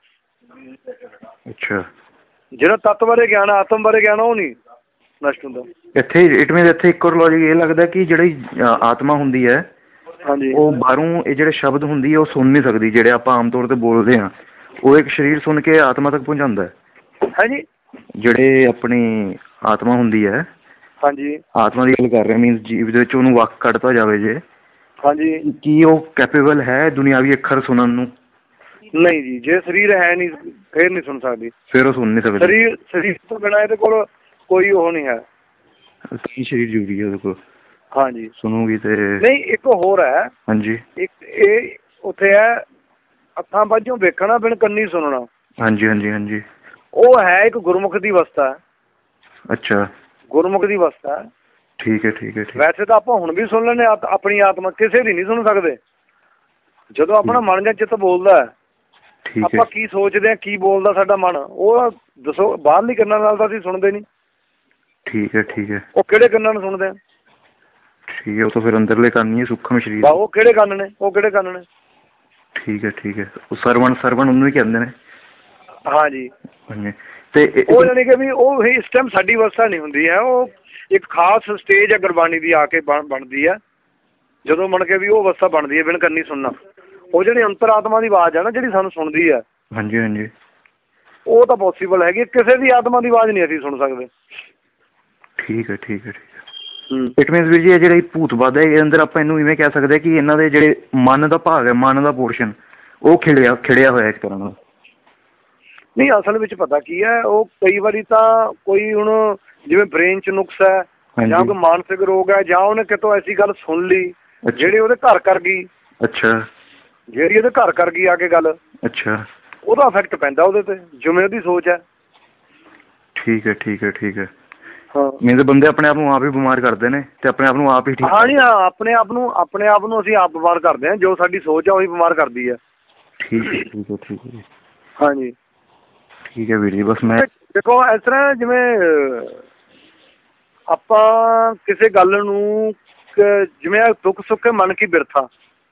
Speaker 1: ਅੱਛਾ,
Speaker 2: ਜਿਹੜਾ ਤੱਤ ਬਾਰੇ ਗਿਆਨ, ਆਤਮ ਬਾਰੇ ਗਿਆਨ, ਉਹ ਨਹੀਂ ਨਸ਼ਟ ਹੁੰਦਾ।
Speaker 1: ਇੱਥੇ ਇਟ ਮੀਨਸ ਇੱਥੇ ਇੱਕ ਹੋਰ ਲੌਜਿਕ ਇਹ ਲੱਗਦਾ ਕਿ ਜਿਹੜੀ ਆਤਮਾ ਹੁੰਦੀ ਹੈ,
Speaker 2: ਹਾਂਜੀ,
Speaker 1: ਉਹ ਬਾਹਰੋਂ ਇਹ ਜਿਹੜੇ ਸ਼ਬਦ ਹੁੰਦੀ ਹੈ ਉਹ ਸੁਣ ਨਹੀਂ ਸਕਦੀ, ਜਿਹੜੇ ਆਪਾਂ ਆਮ ਤੌਰ ਤੇ ਬੋਲਦੇ ਹਾਂ, ਉਹ ਇੱਕ ਸਰੀਰ ਸੁਣ ਕੇ ਆਤਮਾ ਤੱਕ ਪਹੁੰਚਾਉਂਦਾ ਹੈ।
Speaker 2: ਹਾਂਜੀ,
Speaker 1: ਜਿਹੜੇ ਆਪਣੀ ਆਤਮਾ ਹੁੰਦੀ ਹੈ,
Speaker 2: ਹਾਂਜੀ,
Speaker 1: ਆਤਮਾ ਦੀ ਗੱਲ ਕਰ ਰਿਹਾ, ਮੀਨਸ ਜੀਵ ਦੇ ਵਿੱਚ ਉਹਨੂੰ ਵੱਖ ਕੱਢਤਾ ਜਾਵੇ ਜੇ,
Speaker 2: ਹਾਂਜੀ,
Speaker 1: ਕੀ ਉਹ ਕੈਪੇਬਲ ਹੈ ਦੁਨਿਆਵੀ ਅੱਖਰ ਸੁਣਨ ਨੂੰ?
Speaker 2: ਨਹੀਂ ਜੀ, ਜੇ ਸਰੀਰ ਹੈ ਨਹੀਂ ਫੇਰ ਨਹੀਂ ਸੁਣ ਸਕਦੀ।
Speaker 1: ਫਿਰ ਉਹ ਸੁਣ ਨਹੀਂ ਸਕਦੀ।
Speaker 2: ਸਰੀਰ ਸਰੀਰ ਤੋਂ ਬਿਨਾਂ ਇਹਦੇ ਕੋਲ ਕੋਈ ਉਹ ਨਹੀਂ ਹੈ।
Speaker 1: ਤਾਂ ਸਰੀਰ ਜ਼ਰੂਰੀ ਹੈ ਉਹਦੇ ਕੋਲ।
Speaker 2: ਹਾਂਜੀ,
Speaker 1: ਸੁਣੂਗੀ ਤੇ
Speaker 2: ਨਹੀਂ। ਇੱਕ ਹੋਰ ਹੈ,
Speaker 1: ਹਾਂਜੀ, ਇੱਕ
Speaker 2: ਇਹ ਉੱਥੇ ਹੈ ਅੱਖਾਂ ਬਾਝੋਂ ਵੇਖਣਾ ਬਿਨ ਕੰਨੀ ਸੁਣਨਾ।
Speaker 1: ਹਾਂਜੀ, ਹਾਂਜੀ, ਹਾਂਜੀ,
Speaker 2: ਉਹ ਹੈ ਇੱਕ ਗੁਰਮੁਖ ਦੀ ਅਵਸਥਾ।
Speaker 1: ਅੱਛਾ,
Speaker 2: ਗੁਰਮੁਖ ਦੀ ਅਵਸਥਾ।
Speaker 1: ਠੀਕ ਹੈ, ਠੀਕ ਹੈ, ਠੀਕ।
Speaker 2: ਵੈਸੇ ਤਾਂ ਆਪਾਂ ਹੁਣ ਵੀ ਸੁਣ ਲੈਂਦੇ ਆਪਣੀ ਆਤਮਾ, ਕਿਸੇ ਦੀ ਨਹੀਂ ਸੁਣ ਸਕਦੇ। ਜਦੋਂ ਆਪਣਾ ਮਨ ਜਾਂ ਚਿੱਤ ਬੋਲਦਾ, ਆਪਾਂ ਕੀ ਸੋਚਦੇ ਹਾਂ, ਕੀ ਬੋਲਦਾ ਸਾਡਾ ਮਨ, ਉਹ ਦੱਸੋ ਬਾਹਰਲੀ ਕੰਨਾਂ ਨਾਲ ਤਾਂ ਅਸੀਂ ਸੁਣਦੇ ਨਹੀਂ।
Speaker 1: ਠੀਕ ਹੈ, ਠੀਕ ਹੈ।
Speaker 2: ਉਹ ਕਿਹੜੇ ਕੰਨਾਂ ਨੂੰ ਸੁਣਦੇ ਆ?
Speaker 1: ਠੀਕ ਹੈ, ਉਹ ਤਾਂ ਫਿਰ ਅੰਦਰਲੇ ਕੰਨ ਹੀ ਸੂਖਮ ਸਰੀਰ।
Speaker 2: ਉਹ ਕਿਹੜੇ ਕੰਨ ਨੇ? ਉਹ ਕਿਹੜੇ ਕੰਨ ਨੇ?
Speaker 1: ਠੀਕ ਹੈ, ਠੀਕ ਹੈ। ਉਹ ਸਰਵਣ ਸਰਵਣ ਉਹਨੂੰ ਹੀ ਕਹਿੰਦੇ ਨੇ।
Speaker 2: ਹਾਂਜੀ,
Speaker 1: ਤੇ
Speaker 2: ਉਹ ਜਾਣੀ ਕਿ ਵੀ ਉਹ ਇਸ ਟਾਈਮ ਸਾਡੀ ਅਵਸਥਾ ਨਹੀਂ ਹੁੰਦੀ ਹੈ। ਉਹ ਇੱਕ ਖਾਸ ਸਟੇਜ ਹੈ ਗੁਰਬਾਣੀ ਦੀ ਆ ਕੇ ਬਣ ਬਣਦੀ ਹੈ, ਜਦੋਂ ਬਣ ਕੇ ਵੀ ਉਹ ਅਵਸਥਾ ਬਣਦੀ ਹੈ ਬਿਨ ਕੰਨੀ ਸੁਣਨਾ। ਉਹ ਜਿਹੜੀ ਅੰਤਰ-ਆਤਮਾ ਦੀ ਆਵਾਜ਼ ਹੈ ਨਾ, ਜਿਹੜੀ ਸਾਨੂੰ ਸੁਣਦੀ ਹੈ,
Speaker 1: ਹਾਂਜੀ, ਹਾਂਜੀ,
Speaker 2: ਉਹ ਤਾਂ ਪੋਸੀਬਲ ਹੈਗੀ। ਕਿਸੇ ਦੀ ਆਤਮਾ ਦੀ ਆਵਾਜ਼ ਨਹੀਂ ਅਸੀਂ ਸੁਣ ਸਕਦੇ।
Speaker 1: ਠੀਕ ਹੈ, ਠੀਕ ਹੈ, ਠੀਕ ਹੈ। ਇਟ ਮੀਨਸ ਵੀਰ ਜੀ, ਇਹ ਜਿਹੜੀ ਭੂਤਵਾਦ ਹੈ, ਇਹਦੇ ਅੰਦਰ ਆਪਾਂ ਇਹਨੂੰ ਇਵੇਂ ਕਹਿ ਸਕਦੇ ਕਿ ਇਹਨਾਂ ਦੇ ਜਿਹੜੇ ਮਨ ਦਾ ਭਾਗ ਹੈ, ਮਨ ਦਾ ਪੋਰਸ਼ਨ, ਉਹ ਖਿੜਿਆ ਖਿੜਿਆ ਹੋਇਆ ਇੱਕ ਤਰ੍ਹਾਂ ਨਾਲ।
Speaker 2: ਨਹੀਂ, ਅਸਲ ਵਿੱਚ ਪਤਾ ਕੀ ਹੈ, ਉਹ ਕਈ ਵਾਰੀ ਤਾਂ ਕੋਈ ਹੁਣ ਜਿਵੇਂ ਬ੍ਰੇਨ 'ਚ ਨੁਕਸ ਹੈ ਜਾਂ ਕੋਈ ਮਾਨਸਿਕ ਰੋਗ ਹੈ, ਜਾਂ ਉਹਨੇ ਕਿਤੋਂ ਐਸੀ ਗੱਲ ਸੁਣ ਲਈ ਜਿਹੜੀ ਉਹਦੇ ਘਰ ਕਰ ਗਈ। ਅੱਛਾ, ਜਿਹੜੀ ਉਹਦੇ ਘਰ ਕਰ ਗਈ ਆ ਕੇ ਗੱਲ, ਅੱਛਾ, ਉਹਦਾ ਇਫੈਕਟ ਪੈਂਦਾ ਉਹਦੇ ਤੇ, ਜਿਵੇਂ ਉਹਦੀ ਸੋਚ ਹੈ।
Speaker 1: ਠੀਕ ਹੈ, ਠੀਕ ਹੈ, ਠੀਕ ਹੈ। ਹਾਂ, ਮੇਰੇ ਬੰਦੇ ਆਪਣੇ ਆਪ ਨੂੰ ਆਪ ਹੀ ਬਿਮਾਰ ਕਰਦੇ ਨੇ ਤੇ ਆਪਣੇ ਆਪ ਨੂੰ ਆਪ ਹੀ ਠੀਕ।
Speaker 2: ਹਾਂਜੀ, ਹਾਂ, ਆਪਣੇ ਆਪ ਨੂੰ ਆਪਣੇ ਆਪ ਨੂੰ ਅਸੀਂ ਆਪ ਬਿਮਾਰ ਕਰਦੇ ਹਾਂ। ਜੋ ਸਾਡੀ ਸੋਚ ਹੈ ਉਹੀ ਬਿਮਾਰ ਕਰਦੀ ਹੈ।
Speaker 1: ਠੀਕ ਹੈ, ਠੀਕ ਹੈ, ਠੀਕ ਹੈ ਜੀ।
Speaker 2: ਹਾਂਜੀ,
Speaker 1: ਠੀਕ ਹੈ ਵੀਰ ਜੀ। ਬਸ ਮੈਂ
Speaker 2: ਦੇਖੋ ਇਸ ਤਰ੍ਹਾਂ ਜਿਵੇਂ ਆਪਾਂ ਕਿਸੇ ਗੱਲ ਨੂੰ ਜਿਵੇਂ ਦੁੱਖ ਸੁੱਖ ਕੇ ਮਨ ਕੀ ਬਿਰਥਾ,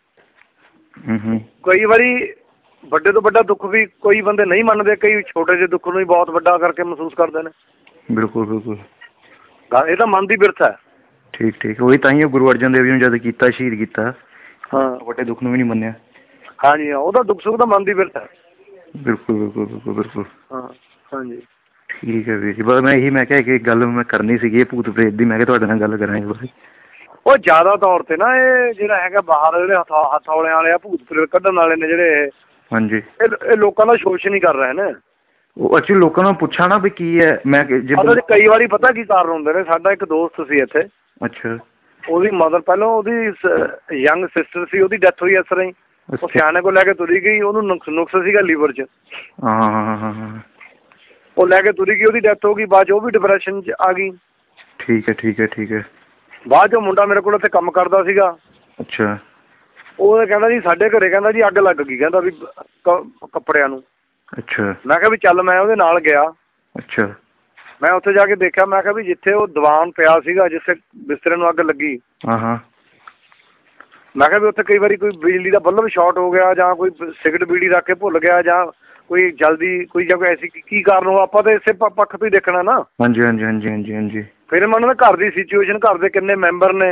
Speaker 2: ਕਈ ਵਾਰੀ ਵੱਡੇ ਤੋਂ ਵੱਡਾ ਦੁੱਖ ਵੀ ਕੋਈ ਬੰਦੇ ਨਹੀਂ ਮੰਨਦੇ, ਕਈ ਛੋਟੇ ਜਿਹੇ ਦੁੱਖ ਨੂੰ ਹੀ ਬਹੁਤ ਵੱਡਾ ਕਰਕੇ ਮਹਿਸੂਸ ਕਰਦੇ ਨੇ। ਬਿਲਕੁਲ, ਬਿਲਕੁਲ। ਇਹ ਤਾਂ ਮਨ ਦੀ ਬਿਰਥਾ ਹੈ। ਠੀਕ, ਠੀਕ। ਉਹੀ ਤਾਂ ਹੀ ਉਹ ਗੁਰੂ ਅਰਜਨ ਦੇਵ ਜੀ ਨੂੰ ਜਦ ਕੀਤਾ, ਸ਼ਹੀਦ ਕੀਤਾ, ਹਾਂ, ਵੱਡੇ ਦੁੱਖ ਨੂੰ ਵੀ ਨਹੀਂ ਮੰਨਿਆ। ਹਾਂਜੀ, ਹਾਂ, ਉਹਦਾ ਦੁੱਖ ਸੁੱਖ ਤਾਂ ਮਨ ਦੀ ਬਿਰਥਾ ਹੈ। ਬਿਲਕੁਲ, ਬਿਲਕੁਲ, ਬਿਲਕੁਲ, ਬਿਲਕੁਲ। ਹਾਂ, ਹਾਂਜੀ। ਠੀਕ ਹੈ ਵੀਰ ਜੀ। ਬਸ ਮੈਂ ਇਹੀ ਮੈਂ ਕਿਹਾ ਕਿ ਗੱਲ ਮੈਂ ਕਰਨੀ ਸੀਗੀ ਭੂਤ ਪ੍ਰੇਤ ਦੀ, ਮੈਂ ਕਿਹਾ ਤੁਹਾਡੇ ਨਾਲ ਗੱਲ ਕਰਾਂਗੇ ਬਾਰੇ। ਉਹ ਜ਼ਿਆਦਾ ਤੌਰ ਤੇ ਨਾ ਇਹ ਜਿਹੜਾ ਹੈਗਾ ਬਾਹਰ ਜਿਹੜੇ ਹਥ ਹਥੌਲਿਆਂ ਵਾਲੇ ਆ, ਭੂਤ ਪ੍ਰੇਤ ਕੱਢਣ ਵਾਲੇ ਨੇ ਜਿਹੜੇ, ਹਾਂਜੀ, ਇਹ ਇਹ ਲੋਕਾਂ ਦਾ ਸ਼ੋਸ਼ਣ ਹੀ ਕਰ ਰਹੇ ਨੇ। ਉਹ ਐਕਚੁਅਲੀ ਲੋਕਾਂ ਨੂੰ ਪੁੱਛਾ ਨਾ ਵੀ ਕੀ ਹੈ, ਮੈਂ ਕਈ ਵਾਰੀ ਪਤਾ ਕੀ ਕਾਰਨ ਹੁੰਦੇ ਨੇ। ਸਾਡਾ ਇੱਕ ਦੋਸਤ ਸੀ ਇੱਥੇ, ਅੱਛਾ, ਉਹਦੀ ਮਦਰ ਪਹਿਲਾਂ ਉਹਦੀ ਯੰਗ ਸਿਸਟਰ ਸੀ, ਉਹਦੀ ਡੈਥ ਹੋਈ ਇਸ ਤਰ੍ਹਾਂ ਹੀ। ਉਹ ਸਿਆਣੇ ਕੋਲ ਲੈ ਕੇ ਤੁਰੀ ਗਈ, ਉਹਨੂੰ ਨੁਕਸ ਨੁਕਸ ਸੀਗਾ ਲੀਵਰ 'ਚ। ਹਾਂ, ਹਾਂ, ਹਾਂ। ਉਹ ਲੈ ਕੇ ਤੁਰੀ ਗਈ, ਉਹਦੀ ਡੈਥ ਹੋ ਗਈ। ਬਾਅਦ 'ਚ ਉਹ ਵੀ ਡਿਪਰੈਸ਼ਨ 'ਚ ਆ ਗਈ। ਠੀਕ ਹੈ, ਠੀਕ ਹੈ, ਠੀਕ ਹੈ। ਬਾਅਦ 'ਚ ਮੁੰਡਾ ਮੇਰੇ ਕੋਲ ਇੱਥੇ ਕੰਮ ਕਰਦਾ ਸੀਗਾ। ਅੱਛਾ, ਉਹ ਕਹਿੰਦਾ ਜੀ ਸਾਡੇ ਘਰੇ ਕਹਿੰਦਾ ਜੀ ਅੱਗ ਲੱਗ ਗਈ, ਕਹਿੰਦਾ ਵੀ ਕੱਪੜਿਆਂ ਨੂੰ। ਅੱਛਾ, ਮੈਂ ਕਿਹਾ ਵੀ ਚੱਲ, ਮੈਂ ਉਹਦੇ ਨਾਲ ਗਿਆ। ਅੱਛਾ, ਮੈਂ ਉੱਥੇ ਜਾ ਕੇ ਦੇਖਿਆ, ਮੈਂ ਕਿਹਾ ਵੀ ਜਿੱਥੇ ਉਹ ਦੀਵਾਨ ਪਿਆ ਸੀਗਾ, ਜਿੱਥੇ ਬਿਸਤਰੇ ਨੂੰ ਅੱਗ ਲੱਗੀ, ਹਾਂ, ਹਾਂ, ਮੈਂ ਕਿਹਾ ਵੀ ਉੱਥੇ ਕਈ ਵਾਰੀ ਕੋਈ ਬਿਜਲੀ ਦਾ ਬੱਲਬ ਸ਼ਾਰਟ ਹੋ ਗਿਆ, ਜਾਂ ਕੋਈ ਸਿਗਰਟ ਬੀੜੀ ਰੱਖ ਕੇ ਭੁੱਲ ਗਿਆ, ਜਾਂ ਕੋਈ ਜਲਦੀ ਕੋਈ ਜਾਂ ਕੋਈ ਐਸੀ ਕੀ ਕਾਰਨ ਹੋ, ਆਪਾਂ ਤਾਂ ਇਸੇ ਪੱਖ ਤੋਂ ਹੀ ਦੇਖਣਾ ਨਾ। ਹਾਂਜੀ, ਹਾਂਜੀ, ਹਾਂਜੀ, ਹਾਂਜੀ, ਹਾਂਜੀ। ਫਿਰ ਮੈਂ ਉਹਨਾਂ ਦੇ ਘਰ ਦੀ ਸਿਚੁਏਸ਼ਨ, ਘਰ ਦੇ ਕਿੰਨੇ ਮੈਂਬਰ ਨੇ,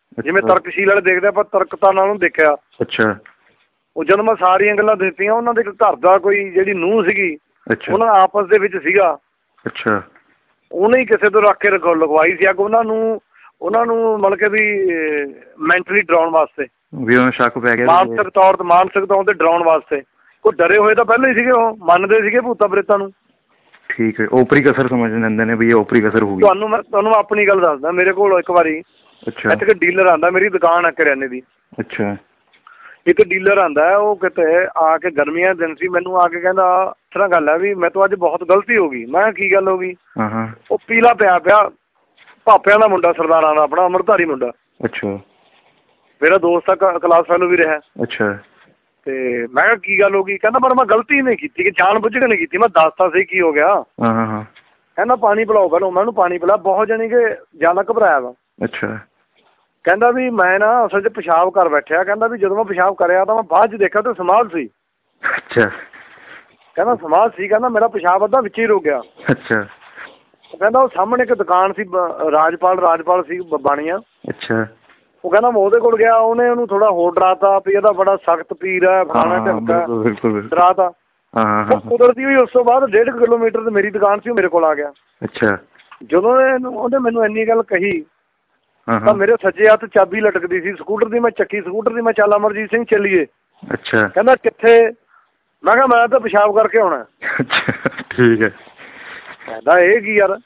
Speaker 2: ਜਿਵੇਂ ਤਰਕਸ਼ੀਲ ਵਾਲੇ ਦੇਖਦੇ ਆਪਾਂ ਤਰਕਤਾ ਨਾਲ ਉਹਨੂੰ ਦੇਖਿਆ।
Speaker 1: ਅੱਛਾ।
Speaker 2: ਉਹ ਜਦੋਂ ਮੈਂ ਸਾਰੀਆਂ ਗੱਲਾਂ ਦਿੱਤੀਆਂ, ਉਹਨਾਂ ਦੇ ਘਰ ਦਾ ਕੋਈ ਜਿਹੜੀ ਨੂੰਹ ਸੀਗੀ, ਉਹਨਾਂ ਦਾ ਆਪਸ ਦੇ ਵਿੱਚ ਸੀਗਾ।
Speaker 1: ਅੱਛਾ।
Speaker 2: ਉਹਨੇ ਹੀ ਕਿਸੇ ਤੋਂ ਰੱਖ ਕੇ ਰਖ ਲਗਵਾਈ ਸੀ ਅੱਗ ਉਹਨਾਂ ਨੂੰ, ਉਹਨਾਂ ਨੂੰ ਮਤਲਬ ਕਿ ਵੀ ਮੈਂਟਲੀ ਡਰਾਉਣ ਵਾਸਤੇ,
Speaker 1: ਵੀ ਉਹਨੂੰ ਸ਼ੱਕ ਪੈ ਗਿਆ,
Speaker 2: ਮਾਨਸਿਕ ਤੌਰ ਤੇ ਮਾਨਸਿਕ ਤੌਰ ਤੇ ਡਰਾਉਣ ਵਾਸਤੇ। ਕੋਈ ਡਰੇ ਹੋਏ ਤਾਂ ਪਹਿਲਾਂ ਹੀ ਸੀਗੇ, ਉਹ ਮੰਨਦੇ ਸੀਗੇ ਭੂਤਾਂ ਪ੍ਰੇਤਾਂ ਨੂੰ।
Speaker 1: ਠੀਕ ਹੈ, ਓਪਰੀ ਕਸਰ ਸਮਝ ਲੈਂਦੇ ਨੇ ਵੀ ਇਹ ਓਪਰੀ ਕਸਰ ਹੋਊਗੀ।
Speaker 2: ਤੁਹਾਨੂੰ ਮੈਂ ਤੁਹਾਨੂੰ ਆਪਣੀ ਗੱਲ ਦੱਸਦਾ, ਮੇਰੇ ਕੋਲ ਇੱਕ ਵਾਰੀ
Speaker 1: ਅੱਛਾ
Speaker 2: ਇੱਥੇ ਡੀਲਰ ਆਉਂਦਾ, ਮੇਰੀ ਦੁਕਾਨ ਆ ਕਰਿਆਨੇ ਦੀ।
Speaker 1: ਅੱਛਾ।
Speaker 2: ਇੱਕ ਡੀਲਰ ਆਉਂਦਾ, ਉਹ ਕਿਤੇ ਆ ਕੇ ਗਰਮੀਆਂ ਦਿਨ ਸੀ, ਮੈਨੂੰ ਆ ਕੇ ਕਹਿੰਦਾ ਇਸ ਤਰ੍ਹਾਂ ਗੱਲ ਹੈ ਵੀ ਮੇਰੇ ਤੋਂ ਅੱਜ ਬਹੁਤ ਗਲਤੀ ਹੋ ਗਈ। ਮੈਂ ਕਿਹਾ ਕੀ ਗੱਲ ਹੋ ਗਈ? ਉਹ ਪੀਲਾ ਪਿਆ ਪਿਆ, ਭਾਪਿਆਂ ਦਾ ਮੁੰਡਾ, ਸਰਦਾਰਾਂ ਦਾ ਆਪਣਾ ਅੰਮ੍ਰਿਤਧਾਰੀ ਮੁੰਡਾ।
Speaker 1: ਅੱਛਾ।
Speaker 2: ਮੇਰਾ ਦੋਸਤ ਆ, ਕਲਾਸ ਫੈਲੋ ਵੀ ਰਿਹਾ।
Speaker 1: ਅੱਛਾ।
Speaker 2: ਤੇ ਮੈਂ ਕਿਹਾ ਕੀ ਗੱਲ ਹੋ ਗਈ? ਕਹਿੰਦਾ ਪਰ ਮੈਂ ਗਲਤੀ ਨਹੀਂ ਕੀਤੀ, ਕਿ ਜਾਣ ਬੁੱਝ ਕੇ ਨਹੀਂ ਕੀਤੀ। ਮੈਂ ਦੱਸਤਾ ਸੀ ਕੀ ਹੋ ਗਿਆ। ਕਹਿੰਦਾ ਪਾਣੀ ਪਿਲਾਓ ਪਹਿਲਾਂ। ਮੈਂ ਉਹਨੂੰ ਪਾਣੀ ਪਿਲਾ, ਬਹੁਤ ਜਾਣੀ ਕਿ ਜ਼ਿਆਦਾ ਘਬਰਾਇਆ ਵਾ।
Speaker 1: ਅੱਛਾ।
Speaker 2: ਕਹਿੰਦਾ ਵੀ ਮੈਂ ਨਾ ਅਸਲ 'ਚ ਪਿਸ਼ਾਬ ਕਰ ਬੈਠਿਆ। ਕਹਿੰਦਾ ਵੀ ਜਦੋਂ ਮੈਂ ਪਿਸ਼ਾਬ ਕਰਿਆ ਤਾਂ ਮੈਂ ਬਾਅਦ 'ਚ ਦੇਖਿਆ ਤਾਂ ਸਮਾਧ ਸੀ।
Speaker 1: ਅੱਛਾ।
Speaker 2: ਕਹਿੰਦਾ ਸਮਾਧ ਸੀ। ਕਹਿੰਦਾ ਮੇਰਾ ਪਿਸ਼ਾਬ ਅੱਧਾ ਵਿੱਚ ਹੀ ਰੁਕ ਗਿਆ।
Speaker 1: ਅੱਛਾ।
Speaker 2: ਕਹਿੰਦਾ ਉਹ ਸਾਹਮਣੇ ਇੱਕ ਦੁਕਾਨ ਸੀ, ਰਾਜਪਾਲ ਰਾਜਪਾਲ ਸੀ ਬਾਣੀਆ।
Speaker 1: ਅੱਛਾ। ਉਹ
Speaker 2: ਕਹਿੰਦਾ ਮੈਂ ਉਹਦੇ ਕੋਲ ਗਿਆ, ਉਹਨੇ ਉਹਨੂੰ ਥੋੜਾ ਹੋਰ ਡਰਾਤਾ ਵੀ ਇਹਦਾ ਬੜਾ ਸਖਤ ਪੀਰ ਹੈ, ਫਲਾਣਾ ਢਮਕਾ, ਡਰਾਤਾ। ਕੁਦਰਤੀ ਹੋਈ ਉਸ ਤੋਂ ਬਾਅਦ ਡੇਢ ਕੁ ਕਿਲੋਮੀਟਰ ਤੇ ਮੇਰੀ ਦੁਕਾਨ ਸੀ, ਉਹ ਮੇਰੇ ਕੋਲ ਆ ਗਿਆ।
Speaker 1: ਅੱਛਾ। ਜਦੋਂ
Speaker 2: ਉਹਨੇ ਮੈਨੂੰ ਇੰਨੀ ਗੱਲ ਕਹੀ ਤਾਂ ਮੇਰੇ ਸੱਜੇ ਹੱਥ ਚਾਬੀ ਲਟਕਦੀ ਸੀ ਸਕੂਟਰ ਦੀ। ਮੈਂ ਚੱਕੀ ਸਕੂਟਰ ਦੀ, ਮੈਂ ਚੱਲ ਅਮਰਜੀਤ ਸਿੰਘ ਚੱਲੀਏ।
Speaker 1: ਅੱਛਾ।
Speaker 2: ਕਹਿੰਦਾ ਕਿੱਥੇ? ਮੈਂ ਕਿਹਾ ਮੈਂ ਤਾਂ ਪਿਸ਼ਾਬ ਕਰਕੇ ਆਉਣਾ।
Speaker 1: ਠੀਕ ਹੈ।
Speaker 2: ਕਹਿੰਦਾ ਇਹ ਕੀ ਯਾਰ?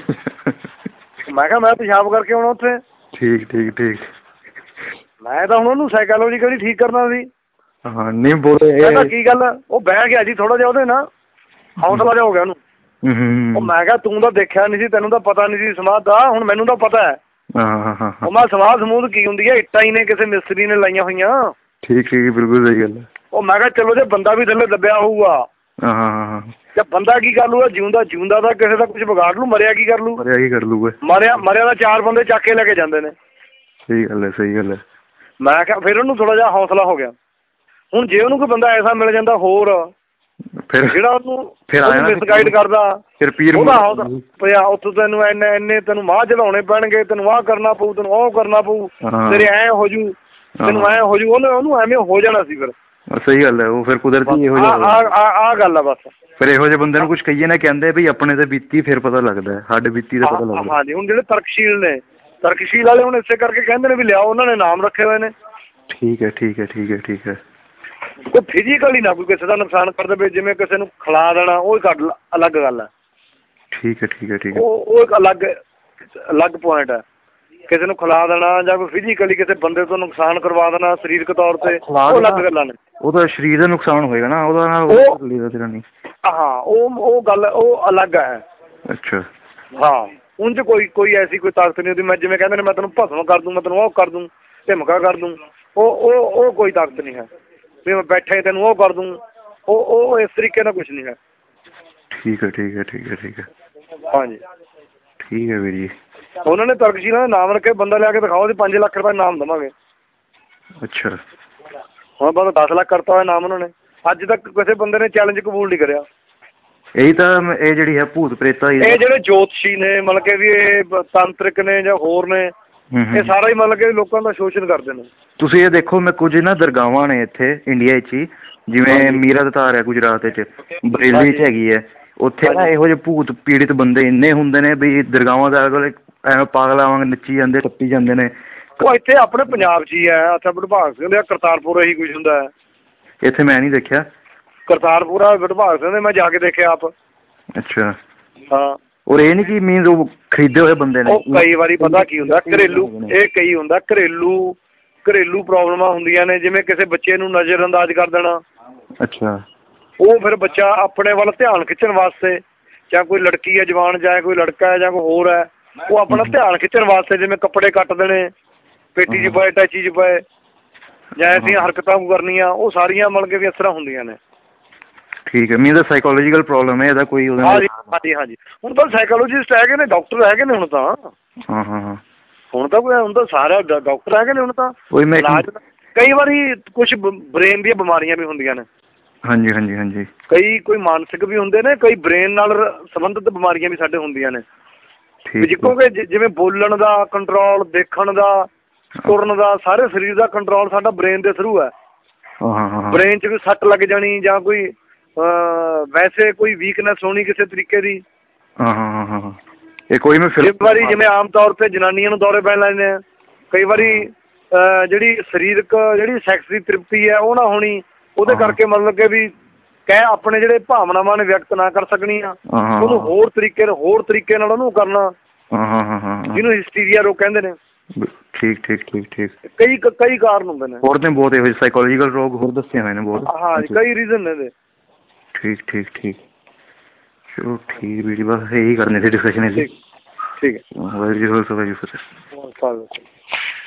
Speaker 2: ਮੈਂ ਕਿਹਾ ਮੈਂ ਪਿਸ਼ਾਬ ਕਰਕੇ ਆਉਣਾ ਉੱਥੇ।
Speaker 1: ਠੀਕ ਠੀਕ ਠੀਕ।
Speaker 2: ਮੈਂ ਤਾਂ ਹੁਣ ਉਹਨੂੰ ਸਾਈਕੋਲੋਜੀਕਲੀ ਠੀਕ ਕਰਨਾ ਸੀ।
Speaker 1: ਹਾਂ ਨਹੀਂ ਬੋਲੇ।
Speaker 2: ਕਹਿੰਦਾ ਕੀ ਗੱਲ? ਉਹ ਬਹਿ ਗਿਆ ਜੀ ਥੋੜਾ ਜਿਹਾ, ਉਹਦੇ ਨਾਲ ਹੌਸਲਾ ਜਿਹਾ ਹੋ ਗਿਆ ਉਹਨੂੰ। ਉਹ ਮੈਂ ਕਿਹਾ ਤੂੰ ਤਾਂ ਦੇਖਿਆ ਨਹੀਂ ਸੀ, ਤੈਨੂੰ ਤਾਂ ਪਤਾ ਨਹੀਂ ਸੀ ਸਮਾਧ ਦਾ, ਹੁਣ ਮੈਨੂੰ ਤਾਂ ਪਤਾ ਹੈ। ਉਹ ਮੈਂ ਸਮਾਧ ਸਮੂਧ ਕੀ ਹੁੰਦੀ ਹੈ? ਇੱਟਾਂ ਹੀ ਨੇ ਕਿਸੇ ਮਿਸਤਰੀ ਨੇ ਲਾਈਆਂ ਹੋਈਆਂ।
Speaker 1: ਠੀਕ ਠੀਕ, ਬਿਲਕੁਲ ਸਹੀ ਗੱਲ ਹੈ।
Speaker 2: ਉਹ ਮੈਂ ਕਿਹਾ ਚਲੋ ਜੇ ਬੰਦਾ ਵੀ ਥੱਲੇ ਦੱਬਿਆ ਹੋਊਗਾ, ਤੇ ਬੰਦਾ ਕੀ ਕਰ ਲੂਗਾ? ਜਿਉਂਦਾ ਜਿਉਂਦਾ ਤਾਂ ਕਿਸੇ ਦਾ ਕੁਝ ਵਿਗਾੜ ਲੂ, ਮਰਿਆ ਕੀ ਕਰ ਲੂ?
Speaker 1: ਮਰਿਆ ਕੀ ਕਰ ਲੂਗਾ?
Speaker 2: ਮਰਿਆ ਮਰਿਆ ਦਾ ਚਾਰ ਬੰਦੇ ਚੱਕ ਕੇ ਲੈ ਕੇ ਜਾਂਦੇ ਨੇ। ਸਹੀ
Speaker 1: ਗੱਲ ਹੈ, ਸਹੀ ਗੱਲ ਹੈ।
Speaker 2: ਮੈਂ ਕਿਹਾ ਫਿਰ ਉਹਨੂੰ ਥੋੜਾ ਜਿਹਾ ਹੌਸਲਾ ਹੋ ਗਿਆ। ਹੁਣ ਜੇ ਉਹਨੂੰ ਕੋਈ ਬੰਦਾ ਐਸਾ ਮਿਲ ਜਾਂਦਾ ਹੋਰ, ਫਿਰ ਜਿਹੜਾ ਉਹਨੂੰ ਮਿਸਗਾਈਡ ਕਰਦਾ, ਫਿਰ ਪੀਰ ਉਹਦਾ ਉੱਥੋਂ ਤੈਨੂੰ ਇੰਨੇ ਇੰਨੇ ਤੈਨੂੰ ਮਾਹ ਚੜਾਉਣੇ ਪੈਣਗੇ, ਤੈਨੂੰ ਆਹ ਕਰਨਾ ਪਊ, ਤੈਨੂੰ ਉਹ ਕਰਨਾ ਪਊ, ਤੇਰੇ ਐਂ ਹੋ ਜੂ, ਤੈਨੂੰ ਐਂ ਹੋ ਜੂ, ਉਹਨੇ ਉਹਨੂੰ ਐਵੇਂ ਹੋ ਜਾਣਾ ਸੀ। ਫਿਰ ਸਹੀ ਗੱਲ ਹੈ, ਉਹ ਫਿਰ ਕੁਦਰਤੀ ਇਹੋ ਜਿਹਾ ਆਹ ਗੱਲ ਆ ਬਸ। ਫਿਰ ਇਹੋ ਜਿਹੇ ਬੰਦੇ ਨੂੰ ਕੁਛ ਕਹੀਏ ਨਾ, ਕਹਿੰਦੇ ਵੀ ਆਪਣੇ ਤੇ ਬੀਤੀ ਫਿਰ ਪਤਾ ਲੱਗਦਾ, ਸਾਡੇ ਬੀਤੀ ਦਾ ਪਤਾ ਲੱਗਦਾ। ਹਾਂਜੀ, ਹੁਣ ਜਿਹੜੇ ਤਰਕਸ਼ੀਲ ਨੇ, ਤਰਕਸ਼ੀਲ ਵਾਲੇ ਹੁਣ ਇਸੇ ਕਰਕੇ ਕਹਿੰਦੇ ਨੇ ਵੀ ਲਿਆਓ, ਉਹਨਾਂ ਨੇ ਨਾਮ ਰੱਖੇ ਹੋਏ ਨੇ। ਠੀਕ ਹੈ ਠੀਕ ਹੈ ਠੀਕ ਹੈ ਠੀਕ ਹੈ। ਕੋਈ ਫਿਜ਼ੀਕਲੀ ਨਾ ਕੋਈ ਕਿਸੇ ਦਾ ਨੁਕਸਾਨ ਕਰ ਦੇਵੇ, ਜਿਵੇਂ ਕਿਸੇ ਨੂੰ ਖਿਲਾ ਦੇਣਾ, ਉਹ ਇੱਕ ਅਲੱਗ ਗੱਲ ਹੈ। ਠੀਕ ਹੈ ਠੀਕ ਹੈ ਠੀਕ ਹੈ। ਉਹ ਉਹ ਇੱਕ ਅਲੱਗ ਅਲੱਗ ਪੁਆਇੰਟ ਹੈ। ਕਿਸੇ ਨੂੰ ਖਿਲਾ ਦੇਣਾ ਜਾਂ ਕੋਈ ਫਿਜ਼ੀਕਲੀ ਕਿਸੇ ਬੰਦੇ ਤੋਂ ਨੁਕਸਾਨ ਕਰਵਾ ਦੇਣਾ ਸਰੀਰਕ ਤੌਰ ਤੇ, ਉਹ ਅਲੱਗ ਗੱਲਾਂ ਨੇ। ਉਹ ਤਾਂ ਸਰੀਰ ਦਾ ਨੁਕਸਾਨ ਹੋਏਗਾ ਨਾ, ਉਹਦਾ ਨਾਲ ਹਾਂ, ਉਹ ਉਹ ਗੱਲ ਉਹ ਅਲੱਗ ਹੈ। ਅੱਛਾ। ਹਾਂ, ਉਂਝ ਕੋਈ ਕੋਈ ਐਸੀ ਕੋਈ ਤਾਕਤ ਨਹੀਂ ਹੁੰਦੀ। ਮੈਂ ਜਿਵੇਂ ਕਹਿੰਦੇ ਨੇ ਮੈਂ ਤੈਨੂੰ ਭਸਮ ਕਰ ਦੂੰ, ਮੈਂ ਤੈਨੂੰ ਉਹ ਕਰ ਦੂੰ, ਧਮਕਾ ਕਰ ਦੂੰ, ਉਹ ਉਹ ਉਹ ਕੋਈ ਤਾਕਤ ਨਹੀਂ ਹੈ ਵੀ ਮੈਂ ਬੈਠੇ ਤੈਨੂੰ ਉਹ ਕਰ ਦੂੰ। ਉਹ ਉਹ ਇਸ ਤਰੀਕੇ ਨਾਲ ਕੁਛ ਨਹੀਂ ਹੈ। ਠੀਕ ਹੈ ਠੀਕ ਹੈ ਠੀਕ ਹੈ ਠੀਕ ਹੈ। ਹਾਂਜੀ ਠੀਕ ਹੈ ਵੀਰ ਜੀ। ਉਹਨਾਂ ਨੇ ਤਰਕਸ਼ੀਲਾਂ ਦਾ ਨਾਮ ਰੱਖੇ, ਬੰਦਾ ਲਿਆ ਕੇ ਦਿਖਾਓ, ਅਸੀਂ ਪੰਜ ਲੱਖ ਰੁਪਏ ਨਾਮ ਦੇਵਾਂਗੇ। ਅੱਛਾ। ਹੁਣ ਬੰਦਾ ਦਸ ਲੱਖ ਕਰਤਾ ਹੋਇਆ ਨਾਮ ਉਹਨਾਂ ਨੇ। ਅੱਜ ਤੱਕ ਕਿਸੇ ਬੰਦੇ ਨੇ ਚੈਲੰਜ ਕਬੂਲ ਨਹੀਂ ਕਰਿਆ। ਇਹੀ ਤਾਂ ਇਹ ਜਿਹੜੀ ਹੈ ਭੂਤ ਪ੍ਰੇਤਾ, ਇਹ ਜਿਹੜੇ ਜੋਤਸ਼ੀ ਨੇ ਮਤਲਬ ਕਿ ਵੀ ਇਹ ਤਾਂਤਰਿਕ ਨੇ ਜਾਂ ਹੋਰ ਨੇ, ਇਹ ਸਾਰਾ ਹੀ ਮਤਲਬ ਕਿ ਲੋਕਾਂ ਦਾ ਸ਼ੋਸ਼ਣ ਕਰਦੇ ਨੇ। ਤੁਸੀਂ ਇਹ ਦੇਖੋ, ਮੈਂ ਕੁਝ ਨਾ ਦਰਗਾਹਾਂ ਨੇ ਇੱਥੇ ਇੰਡੀਆ 'ਚ ਹੀ, ਜਿਵੇਂ ਮੀਰਾ ਦਤਾਰ ਹੈ ਗੁਜਰਾਤ 'ਚ, ਬਰੇਲੀ 'ਚ ਹੈਗੀ ਹੈ। ਉੱਥੇ ਨਾ ਇਹੋ ਜਿਹੇ ਭੂਤ ਪੀੜਿਤ ਬੰਦੇ ਇੰਨੇ ਹੁੰਦੇ ਨੇ ਵੀ ਦਰਗਾਹਾਂ ਦਾ ਐਵੇਂ ਪਾਗਲਾਂ ਵਾਂਗ ਨੱਚੀ ਜਾਂਦੇ, ਟੱਪੀ ਜਾਂਦੇ ਨੇ। ਉਹ ਇੱਥੇ ਆਪਣੇ ਪੰਜਾਬ 'ਚ ਹੀ ਹੈ। ਅੱਛਾ, ਵਿਭਾਗ ਸਿੰਘ ਦੇ ਕਰਤਾਰਪੁਰ ਇਹੀ ਕੁਝ ਹੁੰਦਾ ਹੈ। ਇੱਥੇ ਮੈਂ ਨਹੀਂ ਦੇਖਿਆ ਕਰਤਾਰਪੁਰ ਆ ਵਿਭਾਗ ਸਿੰਘ ਦੇ, ਮੈਂ ਜਾ ਕੇ ਦੇਖਿਆ ਆਪ। ਅੱਛਾ। ਹਾਂ। ਔਰ ਇਹ ਨਹੀਂ ਕਿ ਮੀਨਸ ਉਹ ਖਰੀਦੇ ਹੋਏ ਬੰਦੇ ਨੇ। ਉਹ ਕਈ ਵਾਰੀ ਪਤਾ ਕੀ ਹੁੰਦਾ, ਘਰੇਲੂ ਇਹ ਕਈ ਹੁੰਦਾ ਘਰੇਲੂ ਘਰੇਲੂ ਪ੍ਰੋਬਲਮਾਂ ਹੁੰਦੀਆਂ ਨੇ, ਜਿਵੇਂ ਕਿਸੇ ਬੱਚੇ ਨੂੰ ਨਜ਼ਰ ਅੰਦਾਜ਼ ਕਰ ਦੇਣਾ। ਅੱਛਾ। ਉਹ ਫਿਰ ਬੱਚਾ ਆਪਣੇ ਵੱਲ ਧਿਆਨ ਖਿੱਚਣ ਵਾਸਤੇ, ਜਾਂ ਕੋਈ ਲੜਕੀ ਹੈ ਜਵਾਨ, ਜਾਂ ਕੋਈ ਲੜਕਾ ਹੈ, ਜਾਂ ਕੋਈ ਹੋਰ ਹੈ, ਉਹ ਆਪਣਾ ਧਿਆਨ ਖਿੱਚਣ ਵਾਸਤੇ ਜਿਵੇਂ ਕੱਪੜੇ ਕੱਟ ਦੇਣੇ, ਪੇਟੀ 'ਚ ਪਏ, ਟੈਚੀ 'ਚ ਪਏ, ਜਾਂ ਐਸੀਆਂ ਹਰਕਤਾਂ ਕਰਨੀਆਂ, ਉਹ ਸਾਰੀਆਂ ਮਤਲਬ ਕਿ ਵੀ ਇਸ ਤਰ੍ਹਾਂ ਹੁੰਦੀਆਂ ਨੇ। ਠੀਕ ਹੈ, ਮੀਨਸ ਸਾਈਕੋਲੋਜੀਕਲ ਪ੍ਰੋਬਲਮ ਹੈ ਇਹਦਾ ਕੋਈ? ਹਾਂਜੀ ਹਾਂਜੀ ਹਾਂਜੀ। ਹੁਣ ਤਾਂ ਸਾਈਕੋਲੋਜਿਸਟ ਹੈਗੇ ਨੇ, ਡਾਕਟਰ ਹੈਗੇ ਨੇ ਹੁਣ ਤਾਂ। ਹਾਂ ਹਾਂ ਹਾਂ। ਹੁਣ ਤਾਂ ਕੋਈ ਹੁਣ ਤਾਂ ਸਾਰਾ ਡਾਕਟਰ ਹੈਗੇ ਨੇ ਹੁਣ ਤਾਂ। ਕਈ ਵਾਰੀ ਕੁਛ ਬ੍ਰੇਨ ਦੀਆਂ ਬਿਮਾਰੀਆਂ ਵੀ ਹੁੰਦੀਆਂ ਨੇ। ਹਾਂਜੀ ਹਾਂਜੀ ਹਾਂਜੀ। ਕਈ ਕੋਈ ਮਾਨਸਿਕ ਵੀ ਹੁੰਦੇ ਨੇ, ਕਈ ਬ੍ਰੇਨ ਨਾਲ ਸੰਬੰਧਿਤ ਬਿਮਾਰੀਆਂ ਵੀ ਸਾਡੇ ਹੁੰਦੀਆਂ ਨੇ। ਕਿਉਂਕਿ ਜਿਵੇਂ ਬੋਲਣ ਦਾ ਕੰਟਰੋਲ, ਦੇਖਣ ਦਾ, ਤੁਰਨ ਦਾ, ਸਾਰੇ ਸਰੀਰ ਦਾ ਕੰਟਰੋਲ ਸਾਡਾ ਬ੍ਰੇਨ ਦੇ ਥਰੂ ਹੈ। ਬ੍ਰੇਨ 'ਚ ਵੀ ਸੱਟ ਲੱਗ ਜਾਣੀ ਜਾਂ ਕੋਈ ਵੈਸੇ ਕੋਈ ਵੀਕਨੈਸ ਹੋਣੀ ਕਿਸੇ ਤਰੀਕੇ ਦੀ,
Speaker 1: ਇਹ ਕੋਈ ਮੈਂ
Speaker 2: ਕਈ ਵਾਰੀ ਜਿਵੇਂ ਆਮ ਤੌਰ 'ਤੇ ਜਨਾਨੀਆਂ ਨੂੰ ਦੌਰੇ ਪੈਣ ਲੈਂਦੇ ਆ, ਕਈ ਵਾਰੀ ਜਿਹੜੀ ਸਰੀਰਕ ਜਿਹੜੀ ਸੈਕਸ ਦੀ ਤ੍ਰਿਪਤੀ ਹੈ ਉਹ ਨਾ ਹੋਣੀ, ਉਹਦੇ ਕਰਕੇ ਮਤਲਬ ਕਿ ਵੀ ਕਹਿ ਆਪਣੇ ਜਿਹੜੇ ਭਾਵਨਾਵਾਂ ਨੇ ਵਿਅਕਤ ਨਾ ਕਰ ਸਕਣੀਆਂ, ਉਹਨੂੰ ਹੋਰ ਤਰੀਕੇ ਹੋਰ ਤਰੀਕੇ ਨਾਲ ਉਹਨੂੰ ਕਰਨਾ, ਜਿਹਨੂੰ ਹਿਸਟੀਰੀਆ ਰੋਗ ਕਹਿੰਦੇ ਨੇ।
Speaker 1: ਠੀਕ ਠੀਕ ਠੀਕ ਠੀਕ
Speaker 2: ਕਈ ਕਈ ਕਾਰਨ ਹੁੰਦੇ ਨੇ
Speaker 1: ਹੋਰ ਨੇ ਬਹੁਤ ਇਹੋ ਜਿਹੇ ਸਾਈਕੋਲੋਜੀਕਲ ਰੋਗ ਹੋਰ ਦੱਸੇ ਹੋਏ ਨੇ ਬਹੁਤ।
Speaker 2: ਹਾਂ ਕਈ ਰੀਜ਼ਨ ਨੇ ਇਹਦੇ।
Speaker 1: ਠੀਕ ਠੀਕ ਠੀਕ ਚਲੋ ਠੀਕ ਵੀਰ ਜੀ, ਬਸ ਇਹੀ ਕਰਨੇ ਸੀ ਡਿਸਕਸ਼ਨ ਇਹਦੀ।
Speaker 2: ਠੀਕ ਹੈ ਵਾਹਿਗੁਰੂ ਜੀ।